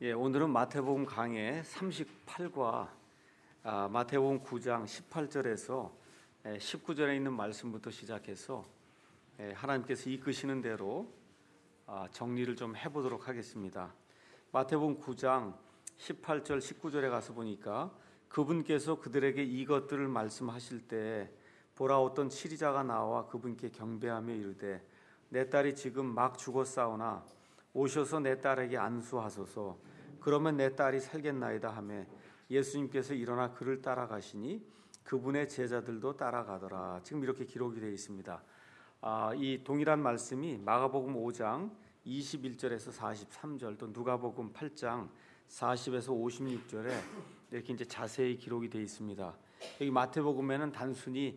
오늘은 마태복음 강해 38과 마태복음 9장 18절에서 19절에 있는 말씀부터 시작해서 하나님께서 이끄시는 대로 정리를 좀 해보도록 하겠습니다. 마태복음 9장 18절 19절에 가서 보니까 그분께서 그들에게 이것들을 말씀하실 때 보라 어떤 치리자가 나와 그분께 경배하며 이르되 내 딸이 지금 막 죽었사오나 오셔서 내 딸에게 안수하소서. 그러면 내 딸이 살겠나이다 하매 예수님께서 일어나 그를 따라가시니 그분의 제자들도 따라가더라. 지금 이렇게 기록이 되어 있습니다. 이 동일한 말씀이 마가복음 5장 21절에서 43절 또 누가복음 8장 40에서 56절에 이렇게 이제 자세히 기록이 되어 있습니다. 여기 마태복음에는 단순히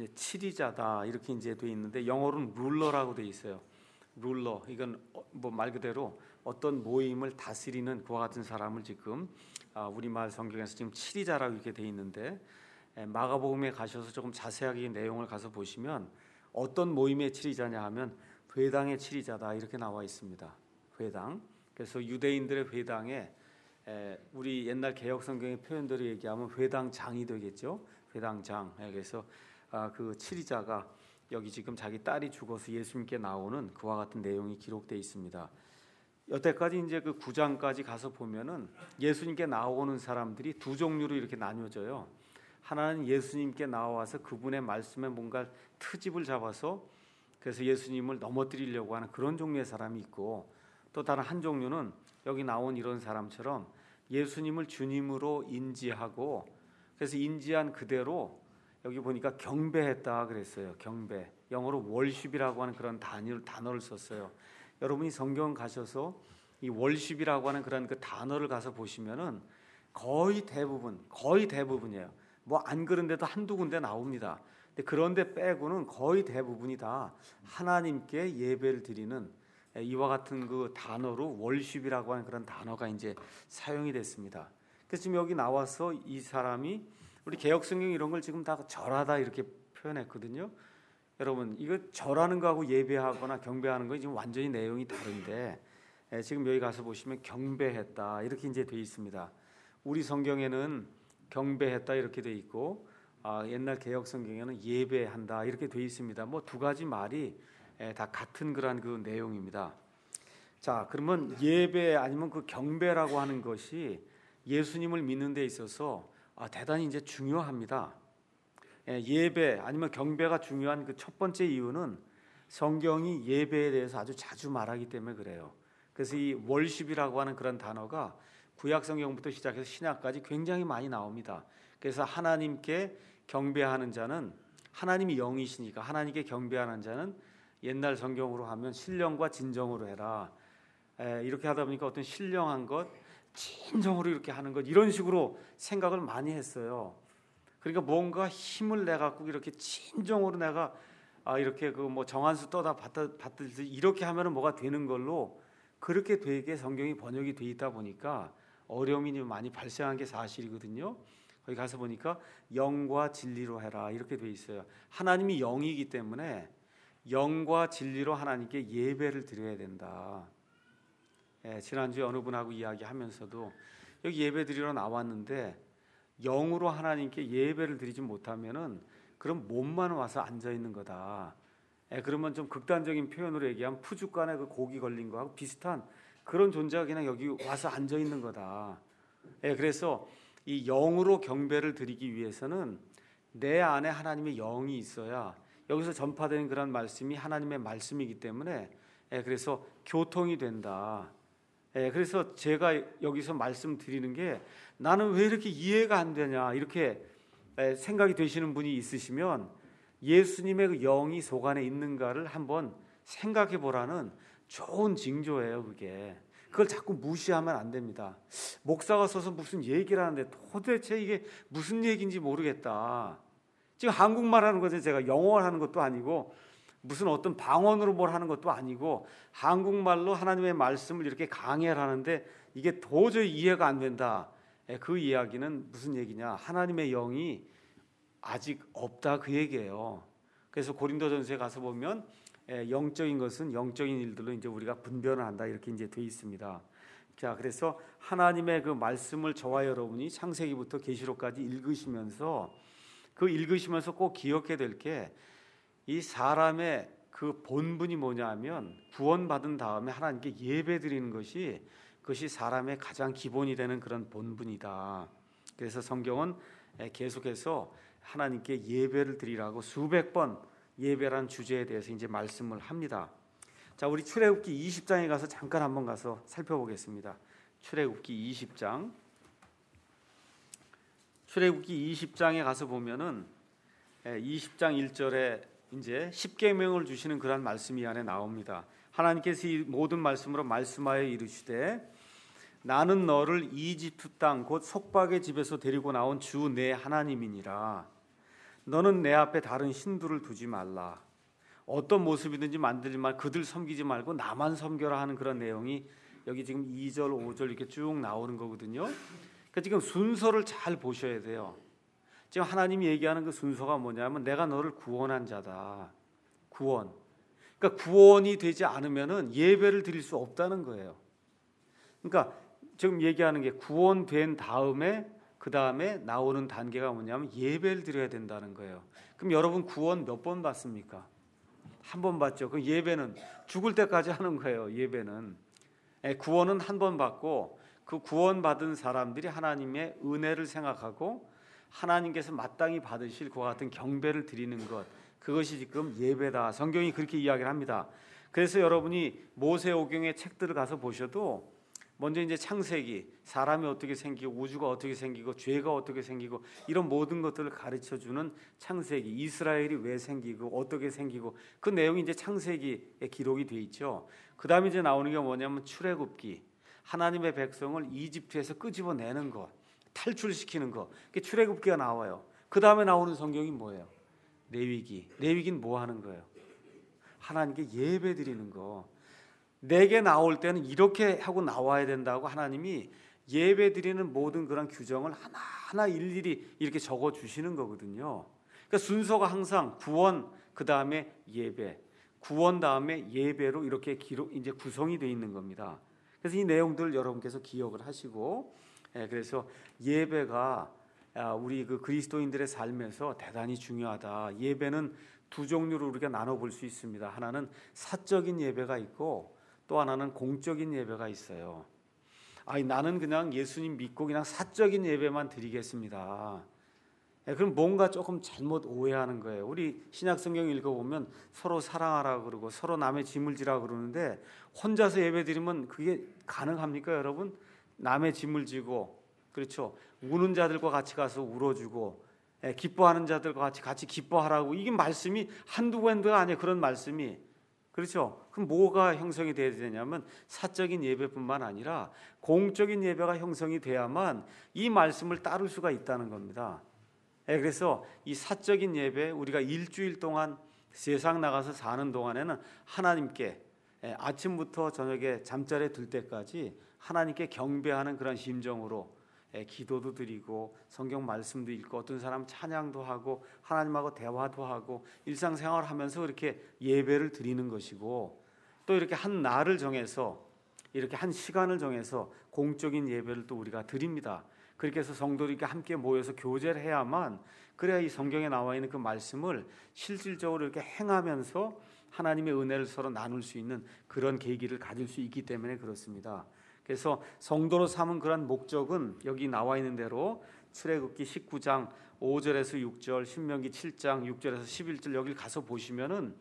치리자다 이렇게 이제 되어 있는데 영어로는 룰러라고 되어 있어요. 룰러, 이건 뭐 말 그대로 어떤 모임을 다스리는 그와 같은 사람을 지금 우리말 성경에서 지금 치리자라고 이렇게 돼 있는데 마가복음에 가셔서 조금 자세하게 내용을 가서 보시면 어떤 모임의 치리자냐 하면 회당의 치리자다 이렇게 나와 있습니다. 회당. 그래서 유대인들의 회당에 우리 옛날 개혁 성경의 표현대로 얘기하면 회당장이 되겠죠. 회당장. 그래서 그 치리자가 여기 지금 자기 딸이 죽어서 예수님께 나오는 그와 같은 내용이 기록되어 있습니다. 여태까지 이제 그 9장까지 가서 보면은 예수님께 나오는 사람들이 두 종류로 이렇게 나뉘어져요. 하나는 예수님께 나와서 그분의 말씀에 뭔가 트집을 잡아서 그래서 예수님을 넘어뜨리려고 하는 그런 종류의 사람이 있고, 또 다른 한 종류는 여기 나온 이런 사람처럼 예수님을 주님으로 인지하고 그래서 인지한 그대로 여기 보니까 경배했다 그랬어요. 경배. 영어로 월십이라고 하는 그런 단어를 썼어요. 여러분이 성경 가셔서 이 월십이라고 하는 그런 그 단어를 가서 보시면은 거의 대부분이에요. 뭐 안 그런데도 한두 군데 나옵니다. 근데 그런데 빼고는 거의 대부분이 다 하나님께 예배를 드리는 이와 같은 그 단어로 월십이라고 하는 그런 단어가 이제 사용이 됐습니다. 그래서 지금 여기 나와서 이 사람이 우리 개혁성경 이런 걸 지금 다 절하다 이렇게 표현했거든요. 여러분 이거 절하는 거하고 예배하거나 경배하는 거 지금 완전히 내용이 다른데 지금 여기 가서 보시면 경배했다 이렇게 이제 돼 있습니다. 우리 성경에는 경배했다 이렇게 돼 있고 옛날 개혁성경에는 예배한다 이렇게 돼 있습니다. 뭐 두 가지 말이 다 같은 그런 그 내용입니다. 자, 그러면 예배 아니면 그 경배라고 하는 것이 예수님을 믿는 데 있어서 대단히 이제 중요합니다. 예배 아니면 경배가 중요한 그 첫 번째 이유는 성경이 예배에 대해서 아주 자주 말하기 때문에 그래요. 그래서 이 월십이라고 하는 그런 단어가 구약 성경부터 시작해서 신약까지 굉장히 많이 나옵니다. 그래서 하나님께 경배하는 자는 하나님이 영이시니까 하나님께 경배하는 자는 옛날 성경으로 하면 신령과 진정으로 해라. 이렇게 하다 보니까 어떤 신령한 것, 진정으로 이렇게 하는 것 이런 식으로 생각을 많이 했어요. 그러니까 뭔가 힘을 내 갖고 이렇게 진정으로 내가 이렇게 그 뭐 정한수 떠다 받듯이 이렇게 하면은 뭐가 되는 걸로 그렇게 되게 성경이 번역이 돼 있다 보니까 어려움이 많이 발생한 게 사실이거든요. 거기 가서 보니까 영과 진리로 해라 이렇게 돼 있어요. 하나님이 영이기 때문에 영과 진리로 하나님께 예배를 드려야 된다. 지난주에 어느 분하고 이야기하면서도 여기 예배 드리러 나왔는데 영으로 하나님께 예배를 드리지 못하면은 그럼 몸만 와서 앉아 있는 거다. 그러면 좀 극단적인 표현으로 얘기하면 푸죽간에 그 고기 걸린 거하고 비슷한 그런 존재가 그냥 여기 와서 앉아 있는 거다. 그래서 이 영으로 경배를 드리기 위해서는 내 안에 하나님의 영이 있어야 여기서 전파되는 그런 말씀이 하나님의 말씀이기 때문에 그래서 교통이 된다. 그래서 제가 여기서 말씀드리는 게 나는 왜 이렇게 이해가 안 되냐 이렇게 생각이 되시는 분이 있으시면 예수님의 그 영이 속 안에 있는가를 한번 생각해 보라는 좋은 징조예요. 그걸 자꾸 무시하면 안 됩니다. 목사가 서서 무슨 얘기를 하는데 도대체 이게 무슨 얘기인지 모르겠다. 지금 한국말 하는 거죠. 제가 영어를 하는 것도 아니고 무슨 어떤 방언으로 뭘 하는 것도 아니고 한국말로 하나님의 말씀을 이렇게 강해를 하는데 이게 도저히 이해가 안 된다. 그 이야기는 무슨 얘기냐? 하나님의 영이 아직 없다 그 얘기예요. 그래서 고린도전서에 가서 보면 영적인 것은 영적인 일들로 이제 우리가 분별을 한다 이렇게 이제 돼 있습니다. 자, 그래서 하나님의 그 말씀을 저와 여러분이 창세기부터 계시록까지 읽으시면서 꼭 기억해야 될 게, 이 사람의 그 본분이 뭐냐 하면 구원받은 다음에 하나님께 예배드리는 것이, 그것이 사람의 가장 기본이 되는 그런 본분이다. 그래서 성경은 계속해서 하나님께 예배를 드리라고 수백 번 예배란 주제에 대해서 이제 말씀을 합니다. 자, 우리 출애굽기 20장에 가서 잠깐 한번 가서 살펴보겠습니다. 출애굽기 20장. 출애굽기 20장에 가서 보면은 20장 1절에 이제 십계명을 주시는 그런 말씀이 안에 나옵니다. 하나님께서 이 모든 말씀으로 말씀하여 이르시되, 나는 너를 이집트 땅 곧 속박의 집에서 데리고 나온 주 내 하나님이니라. 너는 내 앞에 다른 신들을 두지 말라. 어떤 모습이든지 만들지 말고 그들 섬기지 말고 나만 섬겨라 하는 그런 내용이 여기 지금 2절 5절 이렇게 쭉 나오는 거거든요. 그러니까 지금 순서를 잘 보셔야 돼요. 지금 하나님이 얘기하는 그 순서가 뭐냐면 내가 너를 구원한 자다. 구원. 그러니까 구원이 되지 않으면은 예배를 드릴 수 없다는 거예요. 그러니까 지금 얘기하는 게 구원된 다음에 그 다음에 나오는 단계가 뭐냐면 예배를 드려야 된다는 거예요. 그럼 여러분 구원 몇 번 받습니까? 한 번 받죠. 그 예배는 죽을 때까지 하는 거예요. 예배는 구원은 한 번 받고, 그 구원 받은 사람들이 하나님의 은혜를 생각하고 하나님께서 마땅히 받으실 그와 같은 경배를 드리는 것, 그것이 지금 예배다. 성경이 그렇게 이야기를 합니다. 그래서 여러분이 모세오경의 책들을 가서 보셔도 먼저 이제 창세기, 사람이 어떻게 생기고 우주가 어떻게 생기고 죄가 어떻게 생기고 이런 모든 것들을 가르쳐주는 창세기, 이스라엘이 왜 생기고 어떻게 생기고 그 내용이 이제 창세기에 기록이 돼 있죠. 그 다음에 이제 나오는 게 뭐냐면 출애굽기, 하나님의 백성을 이집트에서 끄집어내는 것, 탈출시키는 것, 그게 출애굽기가 나와요. 그 다음에 나오는 성경이 뭐예요? 레위기. 레위기는 뭐 하는 거예요? 하나님께 예배 드리는 거. 내게 나올 때는 이렇게 하고 나와야 된다고 하나님이 예배 드리는 모든 그런 규정을 하나하나 일일이 이렇게 적어 주시는 거거든요. 그러니까 순서가 항상 구원, 그 다음에 예배, 구원 다음에 예배로 이렇게 이제 구성이 되어 있는 겁니다. 그래서 이 내용들 여러분께서 기억을 하시고, 그래서 예배가 우리 그 그리스도인들의 삶에서 대단히 중요하다. 예배는 두 종류로 우리가 나눠볼 수 있습니다. 하나는 사적인 예배가 있고 또 하나는 공적인 예배가 있어요. 나는 그냥 예수님 믿고 그냥 사적인 예배만 드리겠습니다. 그럼 뭔가 조금 잘못 오해하는 거예요. 우리 신약성경 읽어보면 서로 사랑하라 그러고 서로 남의 짐을 지라 그러는데, 혼자서 예배 드리면 그게 가능합니까, 여러분? 남의 짐을 지고, 그렇죠? 우는 자들과 같이 가서 울어주고, 기뻐하는 자들과 같이 기뻐하라고, 이게 말씀이 한두 번도 아니에요. 그런 말씀이. 그렇죠? 그럼 뭐가 형성이 돼야 되냐면 사적인 예배뿐만 아니라 공적인 예배가 형성이 돼야만 이 말씀을 따를 수가 있다는 겁니다. 그래서 이 사적인 예배, 우리가 일주일 동안 세상 나가서 사는 동안에는 하나님께 아침부터 저녁에 잠자리에 들 때까지 하나님께 경배하는 그런 심정으로 기도도 드리고 성경 말씀도 읽고 어떤 사람은 찬양도 하고 하나님하고 대화도 하고 일상생활을 하면서 이렇게 예배를 드리는 것이고, 또 이렇게 한 날을 정해서 이렇게 한 시간을 정해서 공적인 예배를 또 우리가 드립니다. 그렇게 해서 성도들이 함께 모여서 교제를 해야만, 그래야 이 성경에 나와 있는 그 말씀을 실질적으로 이렇게 행하면서 하나님의 은혜를 서로 나눌 수 있는 그런 계기를 가질 수 있기 때문에 그렇습니다. 그래서 성도로 삼은 그런 목적은 여기 나와 있는 대로 출애굽기 19장 5절에서 6절, 신명기 7장 6절에서 11절 여기 가서 보시면은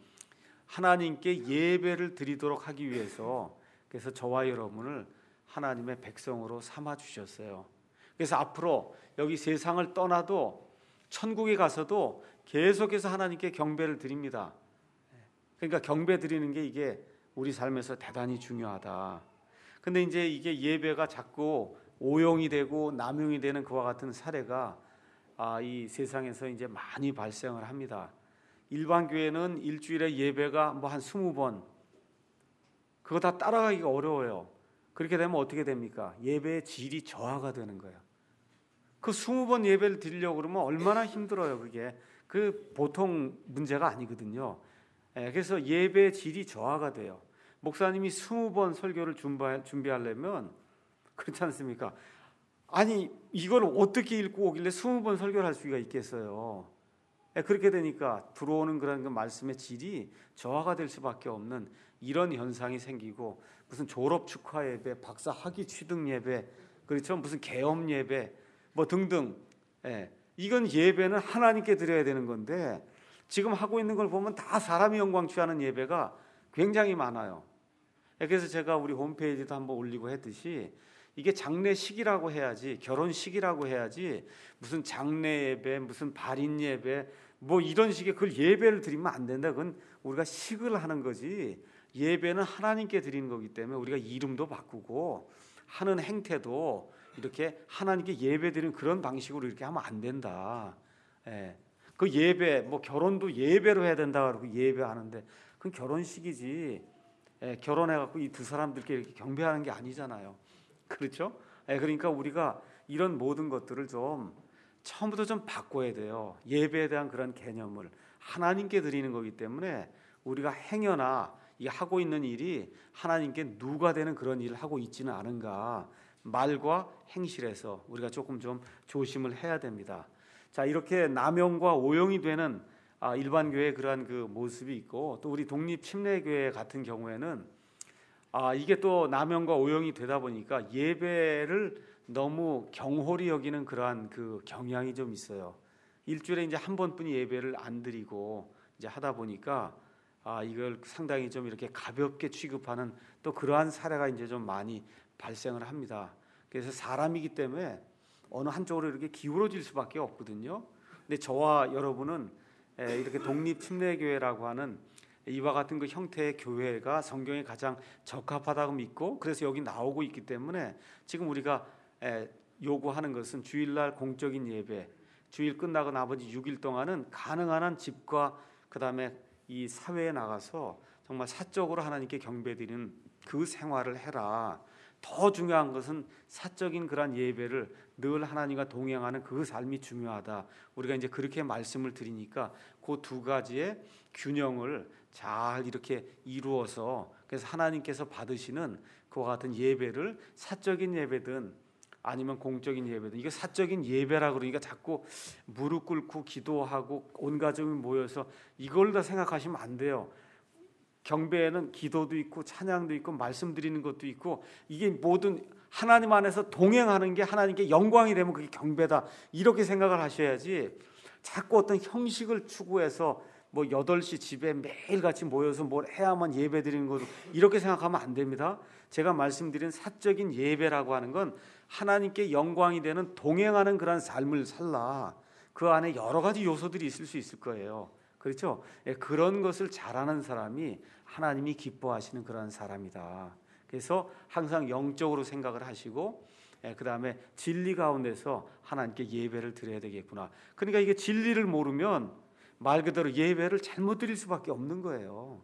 하나님께 예배를 드리도록 하기 위해서, 그래서 저와 여러분을 하나님의 백성으로 삼아 주셨어요. 그래서 앞으로 여기 세상을 떠나도 천국에 가서도 계속해서 하나님께 경배를 드립니다. 그러니까 경배 드리는 게 이게 우리 삶에서 대단히 중요하다. 근데 이제 이게 예배가 자꾸 오용이 되고 남용이 되는 그와 같은 사례가 이 세상에서 이제 많이 발생을 합니다. 일반 교회는 일주일에 예배가 뭐 한 20번, 그거 다 따라가기가 어려워요. 그렇게 되면 어떻게 됩니까? 예배의 질이 저하가 되는 거예요. 그 20번 예배를 드리려고 그러면 얼마나 힘들어요. 그게 그 보통 문제가 아니거든요. 그래서 예배의 질이 저하가 돼요. 목사님이 20번 설교를 준비하려면 그렇지 않습니까? 아니 이걸 어떻게 읽고 오길래 20번 설교를 할 수가 있겠어요? 그렇게 되니까 들어오는 그런 그 말씀의 질이 저하가 될 수밖에 없는 이런 현상이 생기고, 무슨 졸업 축하 예배, 박사 학위 취득 예배, 그렇죠? 무슨 개업 예배 뭐 등등. 이건 예배는 하나님께 드려야 되는 건데 지금 하고 있는 걸 보면 다 사람이 영광 취하는 예배가 굉장히 많아요. 그래서 제가 우리 홈페이지도 한번 올리고 했듯이 이게 장례식이라고 해야지, 결혼식이라고 해야지, 무슨 장례 예배, 무슨 발인 예배 뭐 이런 식의 그걸 예배를 드리면 안 된다. 그건 우리가 식을 하는 거지, 예배는 하나님께 드리는 거기 때문에 우리가 이름도 바꾸고 하는 행태도 이렇게 하나님께 예배 드리는 그런 방식으로 이렇게 하면 안 된다. 그 예배, 뭐 결혼도 예배로 해야 된다 그러고 예배하는데 그건 결혼식이지, 결혼해갖고 이 두 사람들께 이렇게 경배하는 게 아니잖아요. 그렇죠? 그러니까 우리가 이런 모든 것들을 좀 처음부터 좀 바꿔야 돼요. 예배에 대한 그런 개념을 하나님께 드리는 거기 때문에 우리가 행여나 이 하고 있는 일이 하나님께 누가 되는 그런 일을 하고 있지는 않은가, 말과 행실에서 우리가 조금 좀 조심을 해야 됩니다. 자, 이렇게 남용과 오용이 되는 일반 교회의 그러한 그 모습이 있고, 또 우리 독립 침례교회 같은 경우에는 이게 또 남용과 오용이 되다 보니까 예배를 너무 경홀히 여기는 그러한 그 경향이 좀 있어요. 일주일에 이제 한 번뿐이 예배를 안 드리고 이제 하다 보니까 이걸 상당히 좀 이렇게 가볍게 취급하는 또 그러한 사례가 이제 좀 많이 발생을 합니다. 그래서 사람이기 때문에 어느 한쪽으로 이렇게 기울어질 수밖에 없거든요. 근데 저와 여러분은 이렇게 독립 침례교회라고 하는 이와 같은 그 형태의 교회가 성경에 가장 적합하다고 믿고, 그래서 여기 나오고 있기 때문에 지금 우리가 요구하는 것은 주일날 공적인 예배, 주일 끝나고 나머지 6일 동안은 가능한 한 집과 그 다음에 이 사회에 나가서 정말 사적으로 하나님께 경배드리는 그 생활을 해라. 더 중요한 것은 사적인 그런 예배를 늘 하나님과 동행하는 그 삶이 중요하다. 우리가 이제 그렇게 말씀을 드리니까 그 두 가지의 균형을 잘 이렇게 이루어서, 그래서 하나님께서 받으시는 그와 같은 예배를 사적인 예배든 아니면 공적인 예배든, 이게 사적인 예배라 그러니까 자꾸 무릎 꿇고 기도하고 온 가족이 모여서 이걸 다 생각하시면 안 돼요. 경배에는 기도도 있고 찬양도 있고 말씀드리는 것도 있고, 이게 모든 하나님 안에서 동행하는 게 하나님께 영광이 되면 그게 경배다, 이렇게 생각을 하셔야지 자꾸 어떤 형식을 추구해서 뭐 8시 집에 매일같이 모여서 뭘 해야만 예배 드리는 것도 이렇게 생각하면 안 됩니다. 제가 말씀드린 사적인 예배라고 하는 건 하나님께 영광이 되는 동행하는 그런 삶을 살라. 그 안에 여러 가지 요소들이 있을 수 있을 거예요. 그렇죠? 그런 것을 잘하는 사람이 하나님이 기뻐하시는 그런 사람이다. 그래서 항상 영적으로 생각을 하시고 그 다음에 진리 가운데서 하나님께 예배를 드려야 되겠구나. 그러니까 이게 진리를 모르면 말 그대로 예배를 잘못 드릴 수밖에 없는 거예요.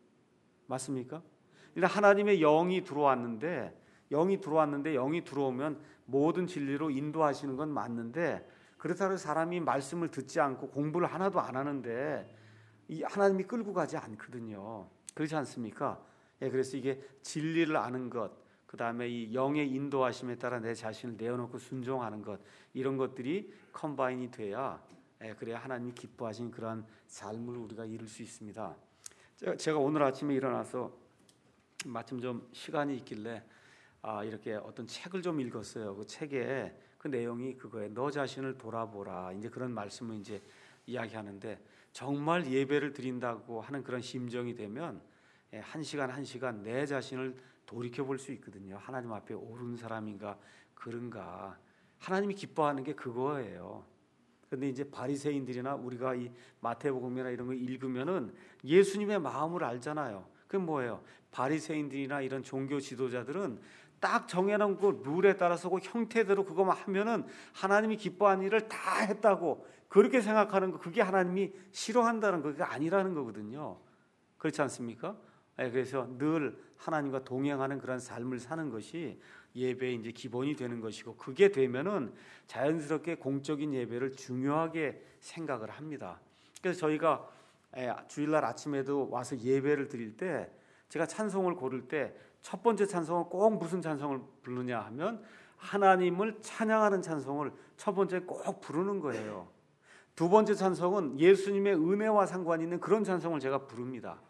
맞습니까? 일단 하나님의 영이 들어왔는데 영이 들어오면 모든 진리로 인도하시는 건 맞는데, 그렇다고 사람이 말씀을 듣지 않고 공부를 하나도 안 하는데 이 하나님이 끌고 가지 않거든요. 그렇지 않습니까? 그래서 이게 진리를 아는 것, 그 다음에 이 영의 인도하심에 따라 내 자신을 내어놓고 순종하는 것, 이런 것들이 컴바인이 돼야 그래야 하나님이 기뻐하신 그런 삶을 우리가 이룰 수 있습니다. 제가 오늘 아침에 일어나서 마침 좀 시간이 있길래 이렇게 어떤 책을 좀 읽었어요. 그 책에 그 내용이 그거예요. 너 자신을 돌아보라. 이제 그런 말씀을 이제 이야기하는데, 정말 예배를 드린다고 하는 그런 심정이 되면 한 시간 내 자신을 돌이켜 볼 수 있거든요. 하나님 앞에 옳은 사람인가 그런가. 하나님이 기뻐하는 게 그거예요. 그런데 이제 바리새인들이나 우리가 이 마태복음이나 이런 거 읽으면은 예수님의 마음을 알잖아요. 그게 뭐예요? 바리새인들이나 이런 종교 지도자들은 딱 정해놓은 그 룰에 따라서 그 형태대로 그것만 하면은 하나님이 기뻐하는 일을 다 했다고 그렇게 생각하는 거, 그게 하나님이 싫어한다는 거, 그게 아니라는 거거든요. 그렇지 않습니까? 그래서 늘 하나님과 동행하는 그런 삶을 사는 것이 예배의 이제 기본이 되는 것이고, 그게 되면은 자연스럽게 공적인 예배를 중요하게 생각을 합니다. 그래서 저희가 주일날 아침에도 와서 예배를 드릴 때 제가 찬송을 고를 때 첫 번째 찬송은 꼭 무슨 찬송을 부르냐 하면 하나님을 찬양하는 찬송을 첫 번째 꼭 부르는 거예요. 두 번째 찬송은 예수님의 은혜와 상관이 있는 그런 찬송을 제가 부릅니다.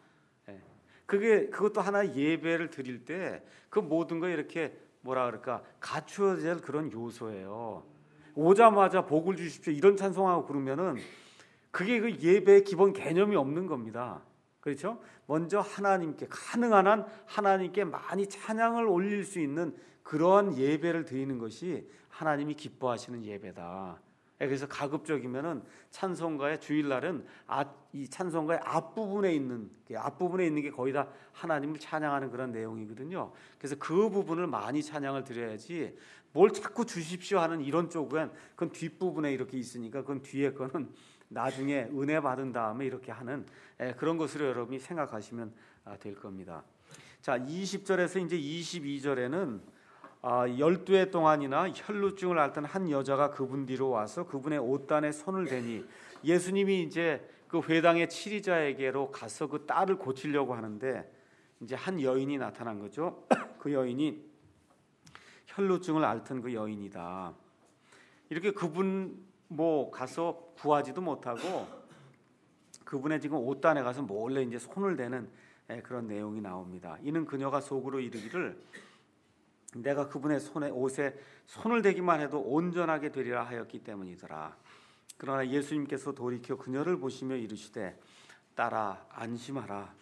그것도 하나의 예배를 드릴 때 그 모든 거 이렇게 뭐라 그럴까 갖추어야 될 그런 요소예요. 오자마자 복을 주십시오 이런 찬송하고 그러면은 그게 그 예배의 기본 개념이 없는 겁니다. 그렇죠? 먼저 하나님께 가능한 한 하나님께 많이 찬양을 올릴 수 있는 그러한 예배를 드리는 것이 하나님이 기뻐하시는 예배다. 그래서 가급적이면은 찬송가의 주일날은 이 찬송가의 앞부분에 있는 게 거의 다 하나님을 찬양하는 그런 내용이거든요. 그래서 그 부분을 많이 찬양을 드려야지 뭘 자꾸 주십시오 하는 이런 쪽은 그건 뒷부분에 이렇게 있으니까 그건 뒤에 거는 나중에 은혜 받은 다음에 이렇게 하는 그런 것으로 여러분이 생각하시면 될 겁니다. 자, 20절에서 이제 22절에는 12해 동안이나 혈루증을 앓던 한 여자가 그분 뒤로 와서 그분의 옷단에 손을 대니 예수님이 이제 그 회당의 치리자에게로 가서 그 딸을 고치려고 하는데 이제 한 여인이 나타난 거죠. 그 여인이 혈루증을 앓던 그 여인이다. 이렇게 그분 가서 구하지도 못하고 그분의 지금 옷단에 가서 몰래 이제 손을 대는 그런 내용이 나옵니다. 이는 그녀가 속으로 이르기를 내가 그분의 옷에 손을 대기만 해도 온전하게 되리라 하였기 때문이더라. 그러나 예수님께서 돌이켜 그녀를 보시며 이르시되 딸아 안심하라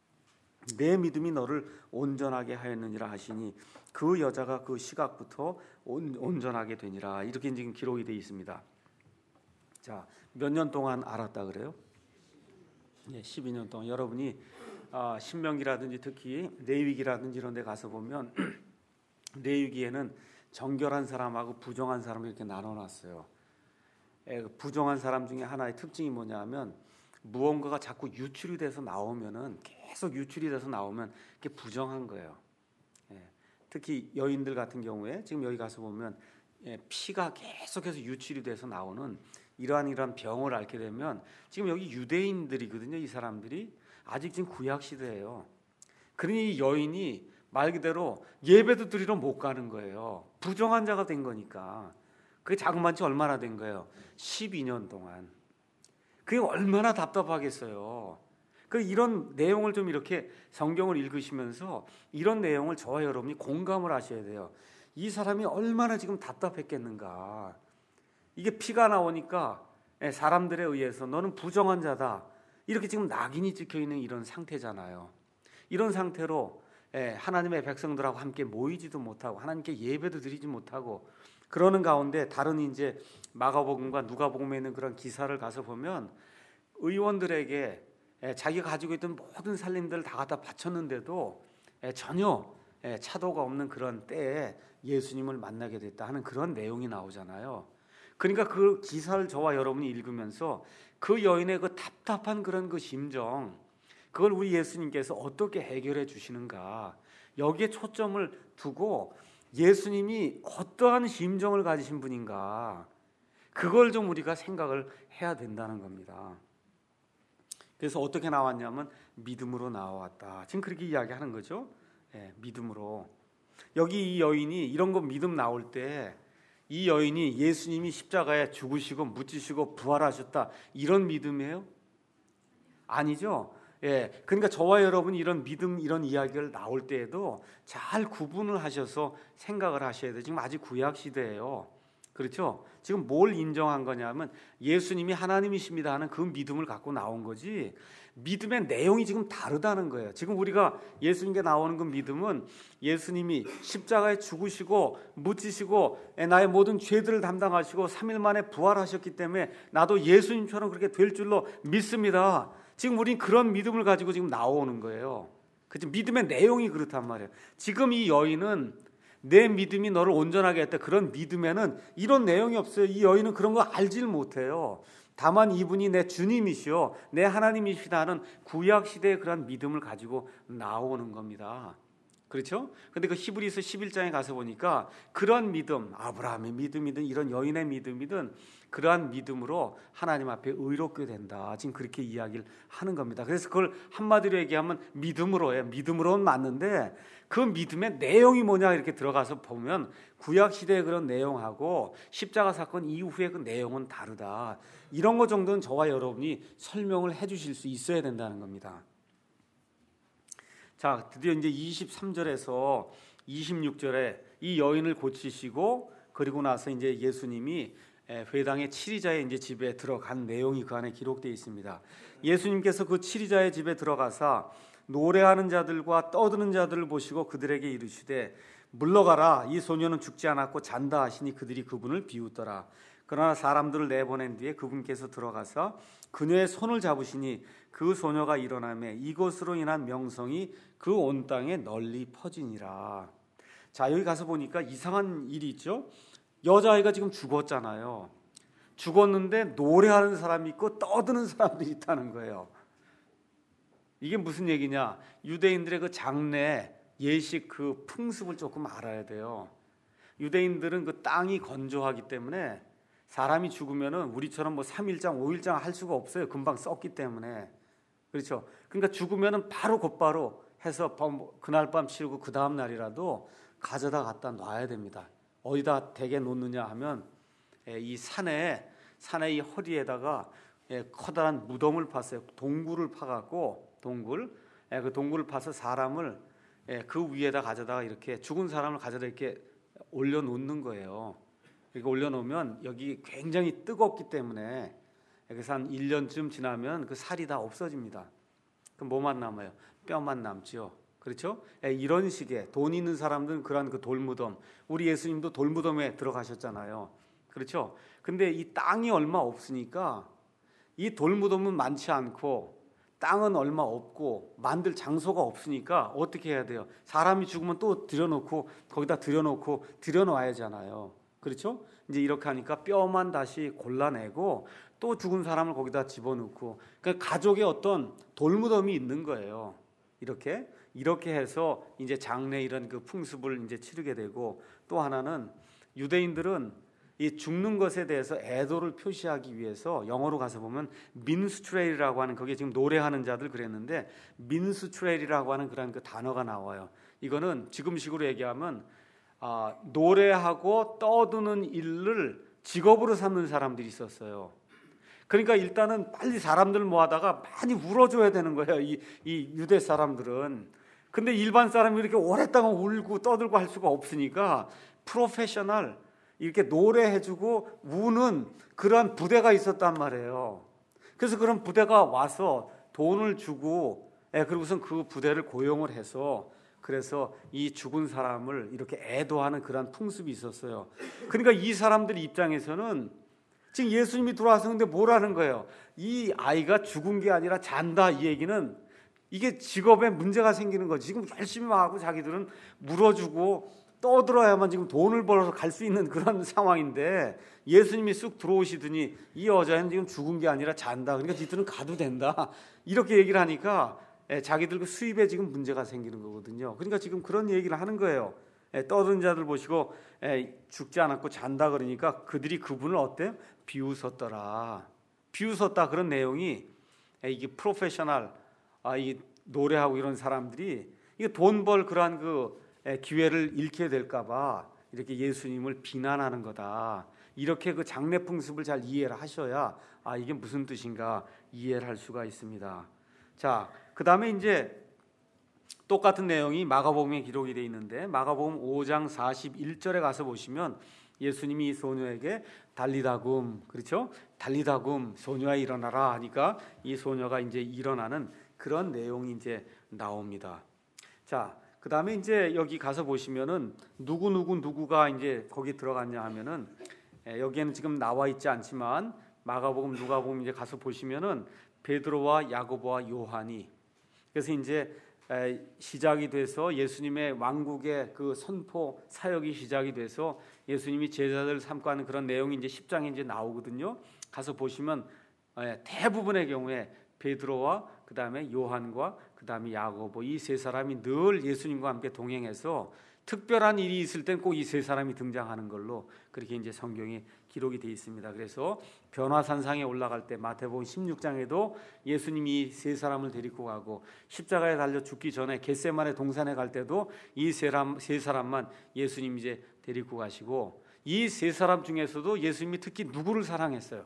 내 믿음이 너를 온전하게 하였느니라 하시니 그 여자가 그 시각부터 온전하게 되니라. 이렇게 지금 기록이 되어 있습니다. 자, 몇 년 동안 알았다 그래요? 12년 동안. 여러분이 신명기라든지 특히 레위기라든지 이런 데 가서 보면 레위기에는 정결한 사람하고 부정한 사람을 이렇게 나눠놨어요. 부정한 사람 중에 하나의 특징이 뭐냐면 무언가가 자꾸 유출이 돼서 나오면은 계속 유출이 돼서 나오면 그게 부정한 거예요. 특히 여인들 같은 경우에 지금 여기 가서 보면 피가 계속해서 유출이 돼서 나오는 이러한 병을 앓게 되면 지금 여기 유대인들이거든요. 이 사람들이 아직 지금 구약 시대예요. 그러니 이 여인이 말 그대로 예배도 드리러 못 가는 거예요. 부정한 자가 된 거니까. 그게 자그만 지 얼마나 된 거예요? 12년 동안. 그게 얼마나 답답하겠어요. 이런 내용을 좀 이렇게 성경을 읽으시면서 이런 내용을 저와 여러분이 공감을 하셔야 돼요. 이 사람이 얼마나 지금 답답했겠는가. 이게 피가 나오니까 사람들에 의해서 너는 부정한 자다. 이렇게 지금 낙인이 찍혀 있는 이런 상태잖아요. 이런 상태로 하나님의 백성들하고 함께 모이지도 못하고 하나님께 예배도 드리지 못하고 그러는 가운데 다른 이제 마가복음과 누가복음에 있는 그런 기사를 가서 보면 의원들에게 자기가 가지고 있던 모든 살림들을 다 갖다 바쳤는데도 전혀 차도가 없는 그런 때에 예수님을 만나게 됐다 하는 그런 내용이 나오잖아요. 그러니까 그 기사를 저와 여러분이 읽으면서 그 여인의 그 답답한 그런 그 심정, 그걸 우리 예수님께서 어떻게 해결해 주시는가, 여기에 초점을 두고 예수님이 어떠한 심정을 가지신 분인가, 그걸 좀 우리가 생각을 해야 된다는 겁니다. 그래서 어떻게 나왔냐면 믿음으로 나왔다. 지금 그렇게 이야기하는 거죠. 믿음으로. 여기 이 여인이 이런 거 믿음 나올 때 이 여인이 예수님이 십자가에 죽으시고 묻히시고 부활하셨다 이런 믿음이에요? 아니죠. 그러니까 저와 여러분이 이런 믿음 이런 이야기를 나올 때에도 잘 구분을 하셔서 생각을 하셔야 돼요. 지금 아직 구약 시대예요. 그렇죠? 지금 뭘 인정한 거냐면 예수님이 하나님이십니다 하는 그 믿음을 갖고 나온 거지, 믿음의 내용이 지금 다르다는 거예요. 지금 우리가 예수님께 나오는 그 믿음은 예수님이 십자가에 죽으시고 묻히시고 나의 모든 죄들을 담당하시고 3일 만에 부활하셨기 때문에 나도 예수님처럼 그렇게 될 줄로 믿습니다. 지금 우린 그런 믿음을 가지고 지금 나오는 거예요. 그치? 믿음의 내용이 그렇단 말이에요. 지금 이 여인은 내 믿음이 너를 온전하게 했다, 그런 믿음에는 이런 내용이 없어요. 이 여인은 그런 거 알질 못해요. 다만 이분이 내 주님이시오, 내 하나님이시다 하는 구약 시대의 그런 믿음을 가지고 나오는 겁니다. 그렇죠? 근데 그 히브리서 11장에 가서 보니까 그런 믿음, 아브라함의 믿음이든 이런 여인의 믿음이든 그러한 믿음으로 하나님 앞에 의롭게 된다. 지금 그렇게 이야기를 하는 겁니다. 그래서 그걸 한마디로 얘기하면 믿음으로예요. 믿음으로는 맞는데 그 믿음의 내용이 뭐냐 이렇게 들어가서 보면 구약 시대의 그런 내용하고 십자가 사건 이후의 그 내용은 다르다. 이런 거 정도는 저와 여러분이 설명을 해 주실 수 있어야 된다는 겁니다. 자, 드디어 이제 23절에서 26절에 이 여인을 고치시고 그리고 나서 이제 예수님이 회당의 치리자의 이제 집에 들어간 내용이 그 안에 기록되어 있습니다. 예수님께서 그 치리자의 집에 들어가사 노래하는 자들과 떠드는 자들을 보시고 그들에게 이르시되 물러가라, 이 소녀는 죽지 않았고 잔다 하시니 그들이 그분을 비웃더라. 그러나 사람들을 내보낸 뒤에 그분께서 들어가서 그녀의 손을 잡으시니 그 소녀가 일어나매 이것으로 인한 명성이 그 온 땅에 널리 퍼지니라. 자, 여기 가서 보니까 이상한 일이 있죠. 여자아이가 지금 죽었잖아요. 죽었는데 노래하는 사람이 있고 떠드는 사람들이 있다는 거예요. 이게 무슨 얘기냐? 유대인들의 그 장례 예식 그 풍습을 조금 알아야 돼요. 유대인들은 그 땅이 건조하기 때문에 사람이 죽으면은 우리처럼 뭐 3일장, 5일장 할 수가 없어요. 금방 썩기 때문에. 그렇죠? 그러니까 죽으면은 바로 곧바로 해서 그날 밤 치르고 그 다음 날이라도 가져다 갖다 놔야 됩니다. 어디다 대게 놓느냐 하면 이 산에 이 허리에다가 커다란 무덤을 팠어요. 동굴을 파갖고 그 동굴을 파서 사람을 그 위에다 가져다가 이렇게 죽은 사람을 가져다 이렇게 올려놓는 거예요. 이렇게 올려놓으면 여기 굉장히 뜨겁기 때문에 그래서 한 1년쯤 지나면 그 살이 다 없어집니다. 그럼 뭐만 남아요? 뼈만 남죠. 그렇죠? 이런 식의 돈 있는 사람들은 그런 그 돌무덤, 우리 예수님도 돌무덤에 들어가셨잖아요. 그렇죠? 근데 이 땅이 얼마 없으니까 이 돌무덤은 많지 않고 땅은 얼마 없고 만들 장소가 없으니까 어떻게 해야 돼요? 사람이 죽으면 또 들여놓고 거기다 들여놓아야잖아요. 그렇죠? 이제 이렇게 하니까 뼈만 다시 골라내고 또 죽은 사람을 거기다 집어넣고 그러니까 가족의 어떤 돌무덤이 있는 거예요. 이렇게 해서 이제 장례 이런 그 풍습을 이제 치르게 되고 또 하나는 유대인들은 이 죽는 것에 대해서 애도를 표시하기 위해서 영어로 가서 보면 민스트레일이라고 하는 거기에 지금 노래하는 자들 그랬는데 민스트레일이라고 하는 그런 그 단어가 나와요. 이거는 지금식으로 얘기하면 노래하고 떠드는 일을 직업으로 삼는 사람들이 있었어요. 그러니까 일단은 빨리 사람들 모아다가 많이 울어줘야 되는 거예요. 이 유대 사람들은. 근데 일반 사람이 이렇게 오랫동안 울고 떠들고 할 수가 없으니까 프로페셔널 이렇게 노래해주고 우는 그러한 부대가 있었단 말이에요. 그래서 그런 부대가 와서 돈을 주고 그리고선 그 부대를 고용을 해서 그래서 이 죽은 사람을 이렇게 애도하는 그런 풍습이 있었어요. 그러니까 이 사람들 입장에서는 지금 예수님이 들어와서 근데 뭐라는 거예요? 이 아이가 죽은 게 아니라 잔다 이 얘기는 이게 직업에 문제가 생기는 거지. 지금 열심히 하고 자기들은 물어주고 떠들어야만 지금 돈을 벌어서 갈 수 있는 그런 상황인데 예수님이 쑥 들어오시더니 이 여자는 지금 죽은 게 아니라 잔다. 그러니까 니들은 가도 된다. 이렇게 얘기를 하니까 자기들 그 수입에 지금 문제가 생기는 거거든요. 그러니까 지금 그런 얘기를 하는 거예요. 떠드는 자들 보시고 죽지 않았고 잔다 그러니까 그들이 그분을 어때요? 비웃었더라. 비웃었다 그런 내용이 이게 프로페셔널 이 노래하고 이런 사람들이 이게 돈 벌 그러한 그 기회를 잃게 될까봐 이렇게 예수님을 비난하는 거다. 이렇게 그 장례 풍습을 잘 이해를 하셔야 이게 무슨 뜻인가 이해를 할 수가 있습니다. 자, 그 다음에 이제 똑같은 내용이 마가복음에 기록이 되어 있는데 마가복음 5장 41절에 가서 보시면 예수님이 이 소녀에게 달리다굼, 그렇죠? 달리다굼, 소녀야 일어나라 하니까 이 소녀가 이제 일어나는 그런 내용이 이제 나옵니다. 자, 그 다음에 이제 여기 가서 보시면은 누구가 이제 거기 들어갔냐 하면은 여기에는 지금 나와 있지 않지만 마가복음, 누가복음 이제 가서 보시면은 베드로와 야고보와 요한이 그래서 이제 시작이 돼서 예수님의 왕국의 그 선포 사역이 시작이 돼서 예수님이 제자들 삼고 하는 그런 내용이 이제 10장에 이제 나오거든요. 가서 보시면 대부분의 경우에 베드로와 그 다음에 요한과 그다음에 야고보, 이 세 사람이 늘 예수님과 함께 동행해서 특별한 일이 있을 땐 꼭 이 세 사람이 등장하는 걸로 그렇게 이제 성경에 기록이 되어 있습니다. 그래서 변화산상에 올라갈 때 마태복음 16장에도 예수님이 이 세 사람을 데리고 가고 십자가에 달려 죽기 전에 겟세마네 동산에 갈 때도 이 세 사람만 예수님이 이제 데리고 가시고, 이 세 사람 중에서도 예수님이 특히 누구를 사랑했어요?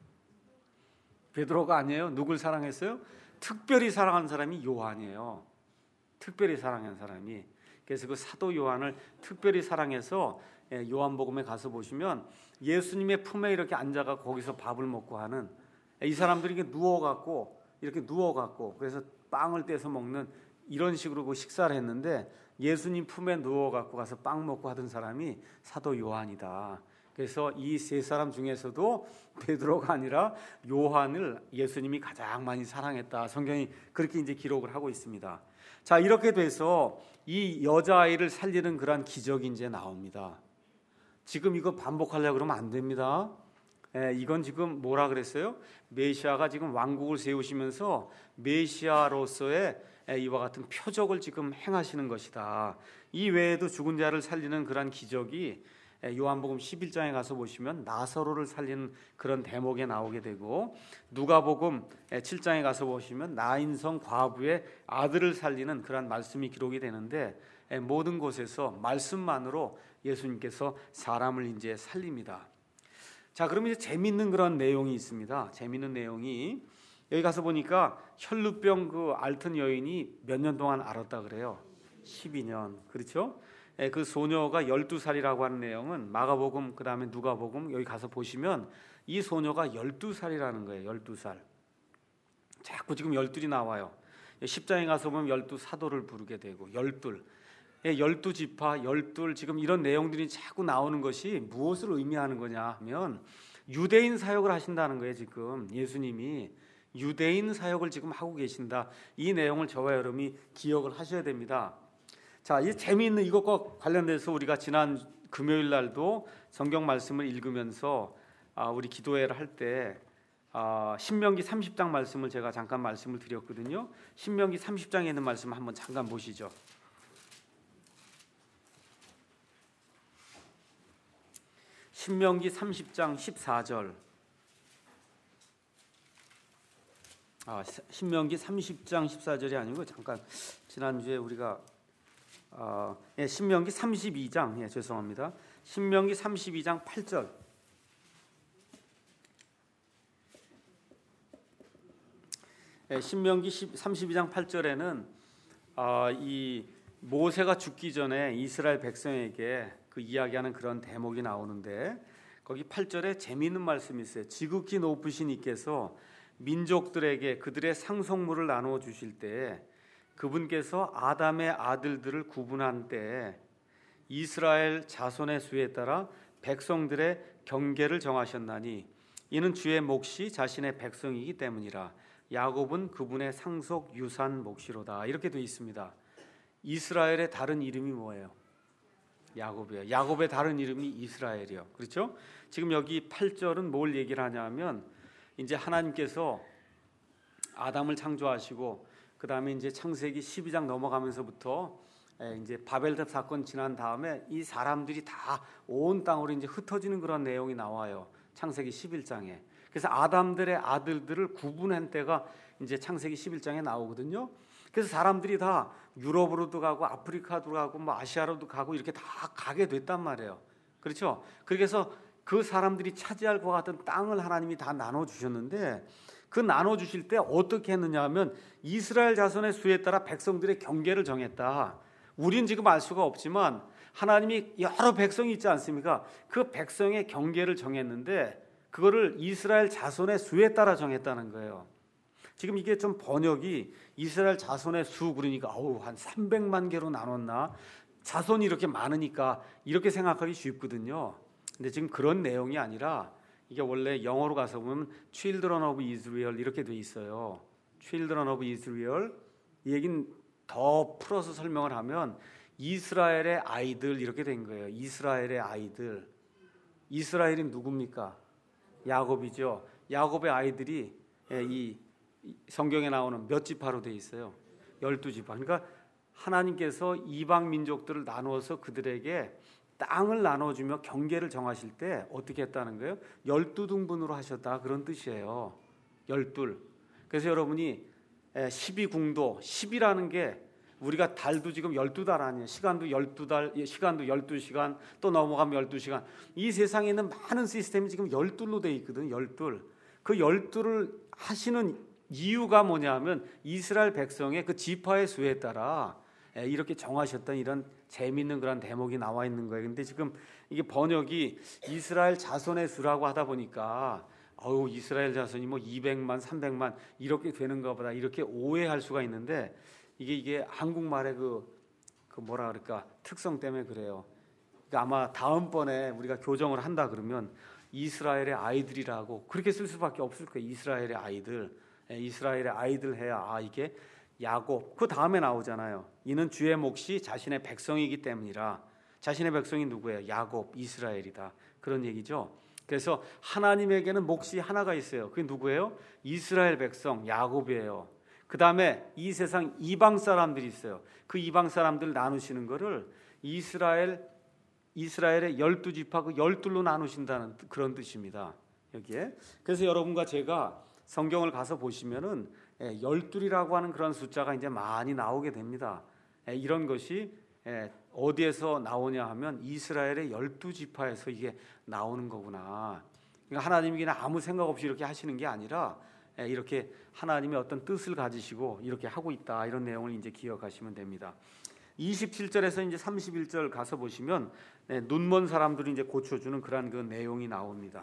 베드로가 아니에요. 누굴 사랑했어요? 특별히 사랑한 사람이 요한이에요. 특별히 사랑한 사람이. 그래서 그 사도 요한을 특별히 사랑해서 요한복음에 가서 보시면 예수님의 품에 이렇게 앉아가 거기서 밥을 먹고 하는, 이 사람들이 이렇게 누워갖고 그래서 빵을 떼서 먹는 이런 식으로 그 식사를 했는데, 예수님 품에 누워갖고 가서 빵 먹고 하던 사람이 사도 요한이다. 그래서 이 세 사람 중에서도 베드로가 아니라 요한을 예수님이 가장 많이 사랑했다. 성경이 그렇게 이제 기록을 하고 있습니다. 자, 이렇게 돼서 이 여자아이를 살리는 그러한 기적이 이제 나옵니다. 지금 이거 반복하려고 그러면 안 됩니다. 이건 지금 뭐라 그랬어요? 메시아가 지금 왕국을 세우시면서 메시아로서의 이와 같은 표적을 지금 행하시는 것이다. 이 외에도 죽은 자를 살리는 그러한 기적이 요한복음 11장에 가서 보시면 나사로를 살리는 그런 대목에 나오게 되고, 누가복음 7장에 가서 보시면 나인성 과부의 아들을 살리는 그런 말씀이 기록이 되는데, 모든 곳에서 말씀만으로 예수님께서 사람을 이제 살립니다. 자, 그러면 이제 재밌는 그런 내용이 있습니다. 재밌는 내용이 여기 가서 보니까 혈루병 그 앓던 여인이 몇 년 동안 앓았다 그래요? 12년. 그렇죠? 그 소녀가 12살이라고 하는 내용은 마가복음 그다음에 누가복음 여기 가서 보시면 이 소녀가 12살이라는 거예요. 12살. 자꾸 지금 12이 나와요. 10장에 가서 보면 12 사도를 부르게 되고 12. 12지파, 12 지금 이런 내용들이 자꾸 나오는 것이 무엇을 의미하는 거냐 하면 유대인 사역을 하신다는 거예요. 지금 예수님이 유대인 사역을 지금 하고 계신다. 이 내용을 저와 여러분이 기억을 하셔야 됩니다. 자, 이 재미있는 이것과 관련돼서 우리가 지난 금요일 날도 성경 말씀을 읽으면서 우리 기도회를 할 때 신명기 30장 말씀을 제가 잠깐 말씀을 드렸거든요. 신명기 30장에 있는 말씀 한번 잠깐 보시죠. 신명기 30장 14절. 신명기 30장 14절이 아니고 잠깐 지난주에 우리가 신명기 32장 죄송합니다. 신명기 32장 8절. 신명기 32장 8절에는 이 모세가 죽기 전에 이스라엘 백성에게 그 이야기하는 그런 대목이 나오는데, 거기 8절에 재미있는 말씀이 있어요. 지극히 높으신 이께서 민족들에게 그들의 상속물을 나누어 주실 때 그분께서 아담의 아들들을 구분한 때 이스라엘 자손의 수에 따라 백성들의 경계를 정하셨나니 이는 주의 몫이 자신의 백성이기 때문이라. 야곱은 그분의 상속 유산 몫이로다. 이렇게 되어 있습니다. 이스라엘의 다른 이름이 뭐예요? 야곱이에요. 야곱의 다른 이름이 이스라엘이요. 그렇죠? 지금 여기 8절은 뭘 얘기를 하냐면 이제 하나님께서 아담을 창조하시고 그 다음에 이제 창세기 12장 넘어가면서부터 이제 바벨탑 사건 지난 다음에 이 사람들이 다 온 땅으로 이제 흩어지는 그런 내용이 나와요. 창세기 11장에. 그래서 아담들의 아들들을 구분한 때가 이제 창세기 11장에 나오거든요. 그래서 사람들이 다 유럽으로도 가고 아프리카도 가고 뭐 아시아로도 가고 이렇게 다 가게 됐단 말이에요. 그렇죠? 그래서 그 사람들이 차지할 것 같은 땅을 하나님이 다 나눠주셨는데, 그 나눠주실 때 어떻게 했느냐 하면 이스라엘 자손의 수에 따라 백성들의 경계를 정했다. 우린 지금 알 수가 없지만 하나님이 여러 백성이 있지 않습니까? 그 백성의 경계를 정했는데 그거를 이스라엘 자손의 수에 따라 정했다는 거예요. 지금 이게 좀 번역이 이스라엘 자손의 수 그러니까 한 300만 개로 나눴나? 자손이 이렇게 많으니까 이렇게 생각하기 쉽거든요. 근데 지금 그런 내용이 아니라 이게 원래 영어로 가서 보면 Children of Israel 이렇게 돼 있어요. Children of Israel. 이 얘기는 더 풀어서 설명을 하면 이스라엘의 아이들 이렇게 된 거예요. 이스라엘의 아이들. 이스라엘이 누굽니까? 야곱이죠. 야곱의 아이들이 이 성경에 나오는 몇 지파로 돼 있어요? 12지파. 그러니까 하나님께서 이방 민족들을 나누어서 그들에게 땅을 나눠주며 경계를 정하실 때 어떻게 했다는 거예요? 12등분으로 하셨다, 그런 뜻이에요. 12. 그래서 여러분이 12궁도, 10이라는 게 우리가 달도 지금 12달 아니에요. 시간도 12달, 시간도 12시간, 또 넘어가면 12시간. 이 세상에 있는 많은 시스템이 지금 12로 돼 있거든요. 12. 그 12를 하시는 이유가 뭐냐면 이스라엘 백성의 그 지파의 수에 따라 이렇게 정하셨던 이런 재미있는 그런 대목이 나와 있는 거예요. 근데 지금 이게 번역이 이스라엘 자손의 수라고 하다 보니까 이스라엘 자손이 뭐 200만, 300만 이렇게 되는가 보다, 이렇게 오해할 수가 있는데 이게 한국말의 그 뭐라 그럴까, 특성 때문에 그래요. 그러니까 아마 다음번에 우리가 교정을 한다 그러면 이스라엘의 아이들이라고 그렇게 쓸 수밖에 없을 거예요. 이스라엘의 아이들. 이스라엘의 아이들 해야 이게 야곱, 그 다음에 나오잖아요. 이는 주의 몫이 자신의 백성이기 때문이라. 자신의 백성이 누구예요? 야곱, 이스라엘이다, 그런 얘기죠. 그래서 하나님에게는 몫이 하나가 있어요. 그게 누구예요? 이스라엘 백성, 야곱이에요. 그 다음에 이 세상 이방 사람들이 있어요. 그 이방 사람들 나누시는 거를 이스라엘의 12지파 그 12로 나누신다는 그런 뜻입니다. 여기에. 그래서 여러분과 제가 성경을 가서 보시면은 12이라고 하는 그런 숫자가 이제 많이 나오게 됩니다. 이런 것이 어디에서 나오냐 하면 이스라엘의 12지파에서 이게 나오는 거구나. 그러니까 하나님이 그냥 아무 생각 없이 이렇게 하시는 게 아니라 이렇게 하나님의 어떤 뜻을 가지시고 이렇게 하고 있다, 이런 내용을 이제 기억하시면 됩니다. 27절에서 이제 31절 가서 보시면 눈먼 사람들이 이제 고쳐주는 그런 그 내용이 나옵니다.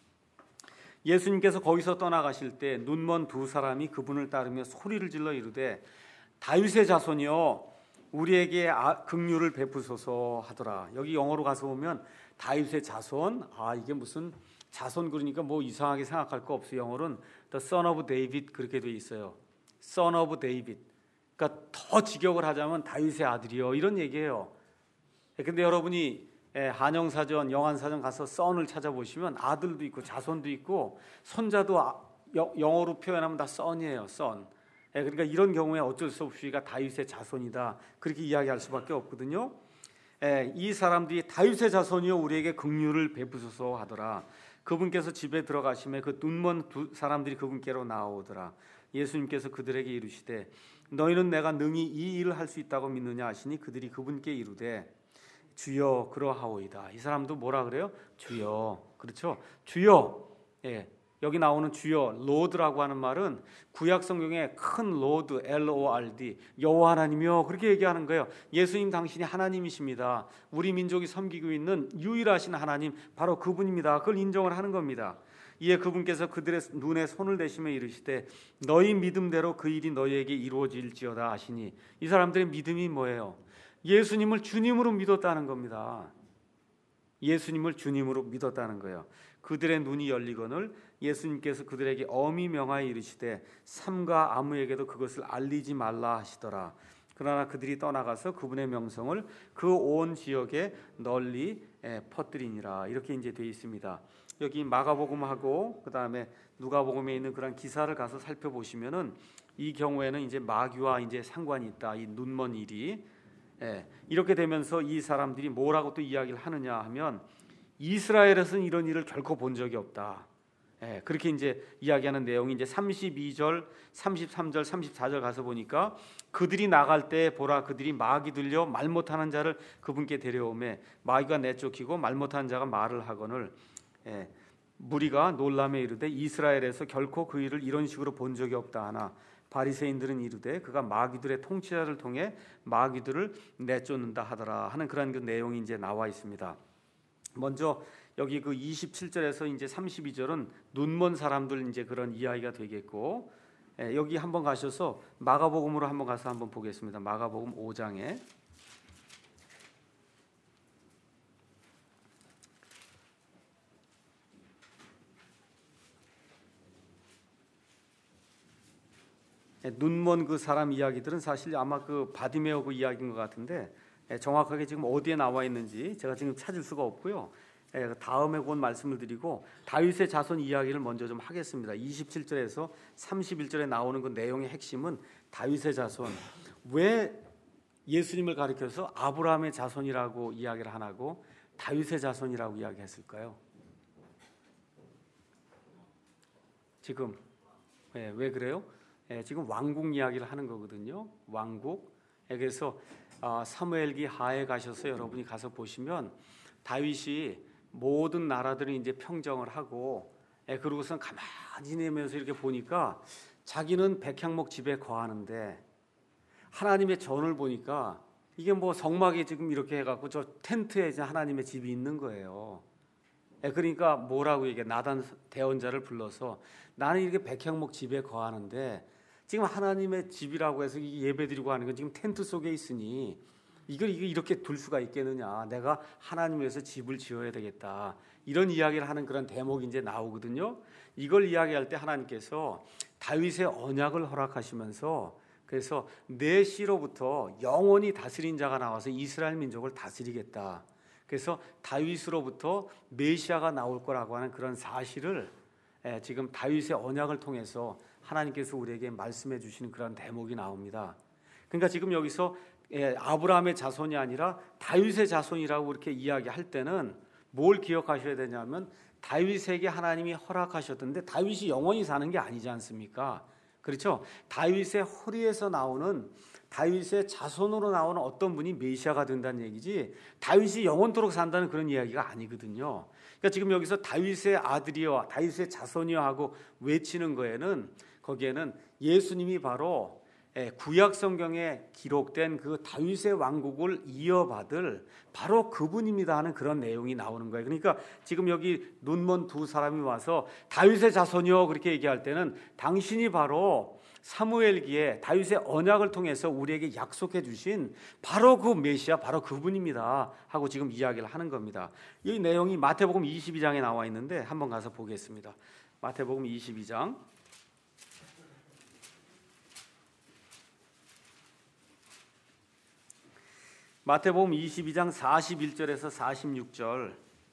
예수님께서 거기서 떠나가실 때 눈먼 두 사람이 그분을 따르며 소리를 질러 이르되 다윗의 자손이여 우리에게 긍휼을 베푸소서 하더라. 여기 영어로 가서 보면 다윗의 자손, 이게 무슨 자손 그러니까 뭐 이상하게 생각할 거 없어요. 영어로는 The Son of David 그렇게 돼 있어요. Son of David. 그러니까 더 직역을 하자면 다윗의 아들이요, 이런 얘기예요. 근데 여러분이 한영사전, 영한사전 가서 son을 찾아보시면 아들도 있고 자손도 있고 손자도 영어로 표현하면 다 son이에요. son. 그러니까 이런 경우에 어쩔 수 없이가 다윗의 자손이다, 그렇게 이야기할 수밖에 없거든요. 이 사람들이 다윗의 자손이요 우리에게 긍휼을 베푸소서 하더라. 그분께서 집에 들어가시매 그 눈먼 두 사람들이 그분께로 나오더라. 예수님께서 그들에게 이르시되 너희는 내가 능히 이 일을 할 수 있다고 믿느냐 하시니 그들이 그분께 이르되 주여 그러하오이다. 이 사람도 뭐라 그래요? 주여. 그렇죠? 주여. 여기 나오는 주여, 로드라고 하는 말은 구약 성경에 큰 로드, LORD, 여호와 하나님이요, 그렇게 얘기하는 거예요. 예수님 당신이 하나님이십니다. 우리 민족이 섬기고 있는 유일하신 하나님, 바로 그분입니다. 그걸 인정을 하는 겁니다. 이에 그분께서 그들의 눈에 손을 대시며 이르시되 너희 믿음대로 그 일이 너희에게 이루어질지어다 하시니, 이 사람들의 믿음이 뭐예요? 예수님을 주님으로 믿었다는 겁니다. 예수님을 주님으로 믿었다는 거예요. 그들의 눈이 열리거늘 예수님께서 그들에게 엄히 명하여 이르시되 삼가 아무에게도 그것을 알리지 말라 하시더라. 그러나 그들이 떠나가서 그분의 명성을 그 온 지역에 널리 퍼뜨리니라. 이렇게 이제 되어 있습니다. 여기 마가복음하고 그 다음에 누가복음에 있는 그런 기사를 가서 살펴보시면은 이 경우에는 이제 마귀와 이제 상관이 있다. 이 눈먼 일이 이렇게 되면서 이 사람들이 뭐라고 또 이야기를 하느냐 하면 이스라엘에서는 이런 일을 결코 본 적이 없다. 그렇게 이제 이야기하는 내용이 이제 32절, 33절, 34절 가서 보니까 그들이 나갈 때 보라 그들이 마귀 들려 말 못하는 자를 그분께 데려오매 마귀가 내쫓기고 말 못하는 자가 말을 하거늘 무리가 놀라매 이르되 이스라엘에서 결코 그 일을 이런 식으로 본 적이 없다 하나 바리새인들은 이르되 그가 마귀들의 통치자를 통해 마귀들을 내쫓는다 하더라 하는 그런 그 내용이 이제 나와 있습니다. 먼저 여기 그 27절에서 이제 32절은 눈먼 사람들 이제 그런 이야기가 되겠고, 여기 한번 가셔서 마가복음으로 한번 가서 한번 보겠습니다. 마가복음 5장에 눈먼 그 사람 이야기들은 사실 아마 그 바디메오 그 이야기인 것 같은데 정확하게 지금 어디에 나와 있는지 제가 지금 찾을 수가 없고요. 다음에 곧 말씀을 드리고 다윗의 자손 이야기를 먼저 좀 하겠습니다. 27절에서 31절에 나오는 그 내용의 핵심은 다윗의 자손. 왜 예수님을 가리켜서 아브라함의 자손이라고 이야기를 안 하고 다윗의 자손이라고 이야기했을까요? 지금 왜 그래요? 지금 왕국 이야기를 하는 거거든요. 왕국. 그래서 사무엘기 하에 가셔서 여러분이 가서 보시면 다윗이 모든 나라들을 이제 평정을 하고 그러고선 가만히 지내면서 이렇게 보니까 자기는 백향목 집에 거하는데 하나님의 전을 보니까 이게 뭐 성막에 지금 이렇게 해갖고 저 텐트에 이제 하나님의 집이 있는 거예요. 그러니까 뭐라고 얘기해? 나단 대언자를 불러서 나는 이렇게 백향목 집에 거하는데 지금 하나님의 집이라고 해서 예배드리고 하는 건 지금 텐트 속에 있으니 이걸 이렇게 둘 수가 있겠느냐? 내가 하나님 위해서 집을 지어야 되겠다. 이런 이야기를 하는 그런 대목이 이제 나오거든요. 이걸 이야기할 때 하나님께서 다윗의 언약을 허락하시면서 그래서 내 씨로부터 영원히 다스린 자가 나와서 이스라엘 민족을 다스리겠다. 그래서 다윗으로부터 메시아가 나올 거라고 하는 그런 사실을 지금 다윗의 언약을 통해서 하나님께서 우리에게 말씀해 주시는 그런 대목이 나옵니다. 그러니까 지금 여기서 아브라함의 자손이 아니라 다윗의 자손이라고 이렇게 이야기할 때는 뭘 기억하셔야 되냐면 다윗에게 하나님이 허락하셨던데 다윗이 영원히 사는 게 아니지 않습니까? 그렇죠? 다윗의 허리에서 나오는 다윗의 자손으로 나오는 어떤 분이 메시아가 된다는 얘기지 다윗이 영원토록 산다는 그런 이야기가 아니거든요. 그러니까 지금 여기서 다윗의 아들이여 다윗의 자손이여 하고 외치는 거기에는 예수님이 바로 구약 성경에 기록된 그 다윗의 왕국을 이어받을 바로 그분입니다 하는 그런 내용이 나오는 거예요. 그러니까 지금 여기 눈먼 두 사람이 와서 다윗의 자손이요 그렇게 얘기할 때는 당신이 바로 사무엘기에 다윗의 언약을 통해서 우리에게 약속해 주신 바로 그 메시아 바로 그분입니다 하고 지금 이야기를 하는 겁니다. 이 내용이 마태복음 22장에 나와 있는데 한번 가서 보겠습니다. 마태복음 22장 마태복음 22장 41절에서 46절.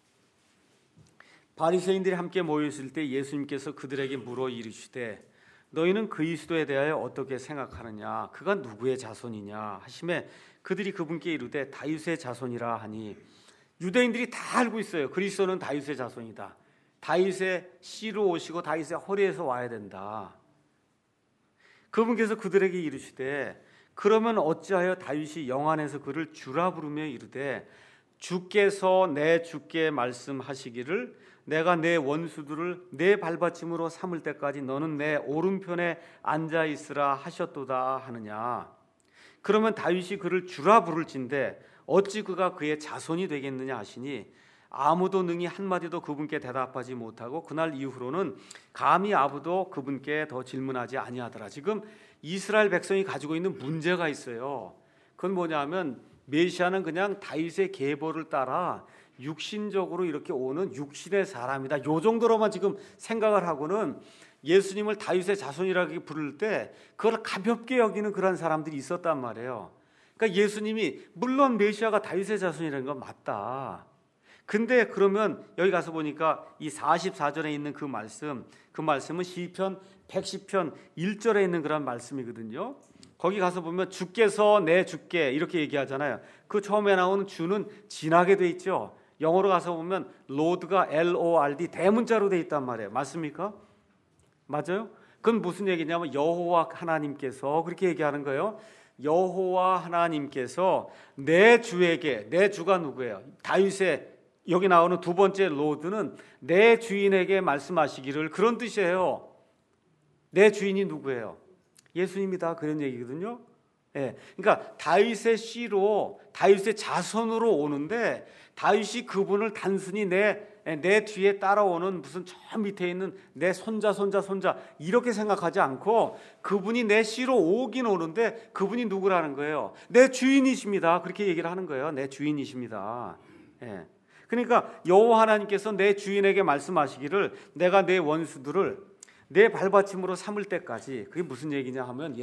바리새인들이 함께 모여 있을 때 예수님께서 그들에게 물어 이르시되 너희는 그리스도에 대하여 어떻게 생각하느냐 그가 누구의 자손이냐 하시매 그들이 그분께 이르되 다윗의 자손이라 하니 유대인들이 다 알고 있어요. 그리스도는 다윗의 자손이다. 다윗의 씨로 오시고 다윗의 허리에서 와야 된다. 그분께서 그들에게 이르시되 그러면 어찌하여 다윗이 영안에서 그를 주라 부르며 이르되 주께서 내 주께 말씀하시기를 내가 내 원수들을 내 발받침으로 삼을 때까지 너는 내 오른편에 앉아 있으라 하셨도다 하느냐. 그러면 다윗이 그를 주라 부를진대 어찌 그가 그의 자손이 되겠느냐 하시니 아무도 능히 한마디도 그분께 대답하지 못하고 그날 이후로는 감히 아무도 그분께 더 질문하지 아니하더라. 지금 이스라엘 백성이 가지고 있는 문제가 있어요. 그건 뭐냐면 메시아는 그냥 다윗의 계보를 따라 육신적으로 이렇게 오는 육신의 사람이다. 요 정도로만 지금 생각을 하고는 예수님을 다윗의 자손이라고 부를 때 그걸 가볍게 여기는 그런 사람들이 있었단 말이에요. 그러니까 예수님이 물론 메시아가 다윗의 자손이라는 건 맞다. 근데 그러면 여기 가서 보니까 이 44절에 있는 그 말씀은 시편 110편 1절에 있는 그런 말씀이거든요. 거기 가서 보면 주께서 내 주께 이렇게 얘기하잖아요. 그 처음에 나오는 주는 진하게 돼 있죠. 영어로 가서 보면 Lord가 Lord 대문자로 돼 있단 말이에요. 맞습니까? 맞아요? 그건 무슨 얘기냐면 여호와 하나님께서 그렇게 얘기하는 거예요. 여호와 하나님께서 내 주에게, 내 주가 누구예요? 다윗의 여기 나오는 두 번째 로드는 내 주인에게 말씀하시기를 그런 뜻이에요. 내 주인이 누구예요? 예수님이다 그런 얘기거든요. 그러니까 다윗의 씨로 다윗의 자손으로 오는데 다윗이 그분을 단순히 내 뒤에 따라오는 무슨 저 밑에 있는 내 손자 이렇게 생각하지 않고 그분이 내 씨로 오긴 오는데 그분이 누구라는 거예요? 내 주인이십니다. 그렇게 얘기를 하는 거예요. 내 주인이십니다. 그러니까 여호와 하나님께서 내 주인에게 말씀하시기를 내가 내 원수들을 내 발받침으로 삼을 때까지. 그게 무슨 얘기냐 하면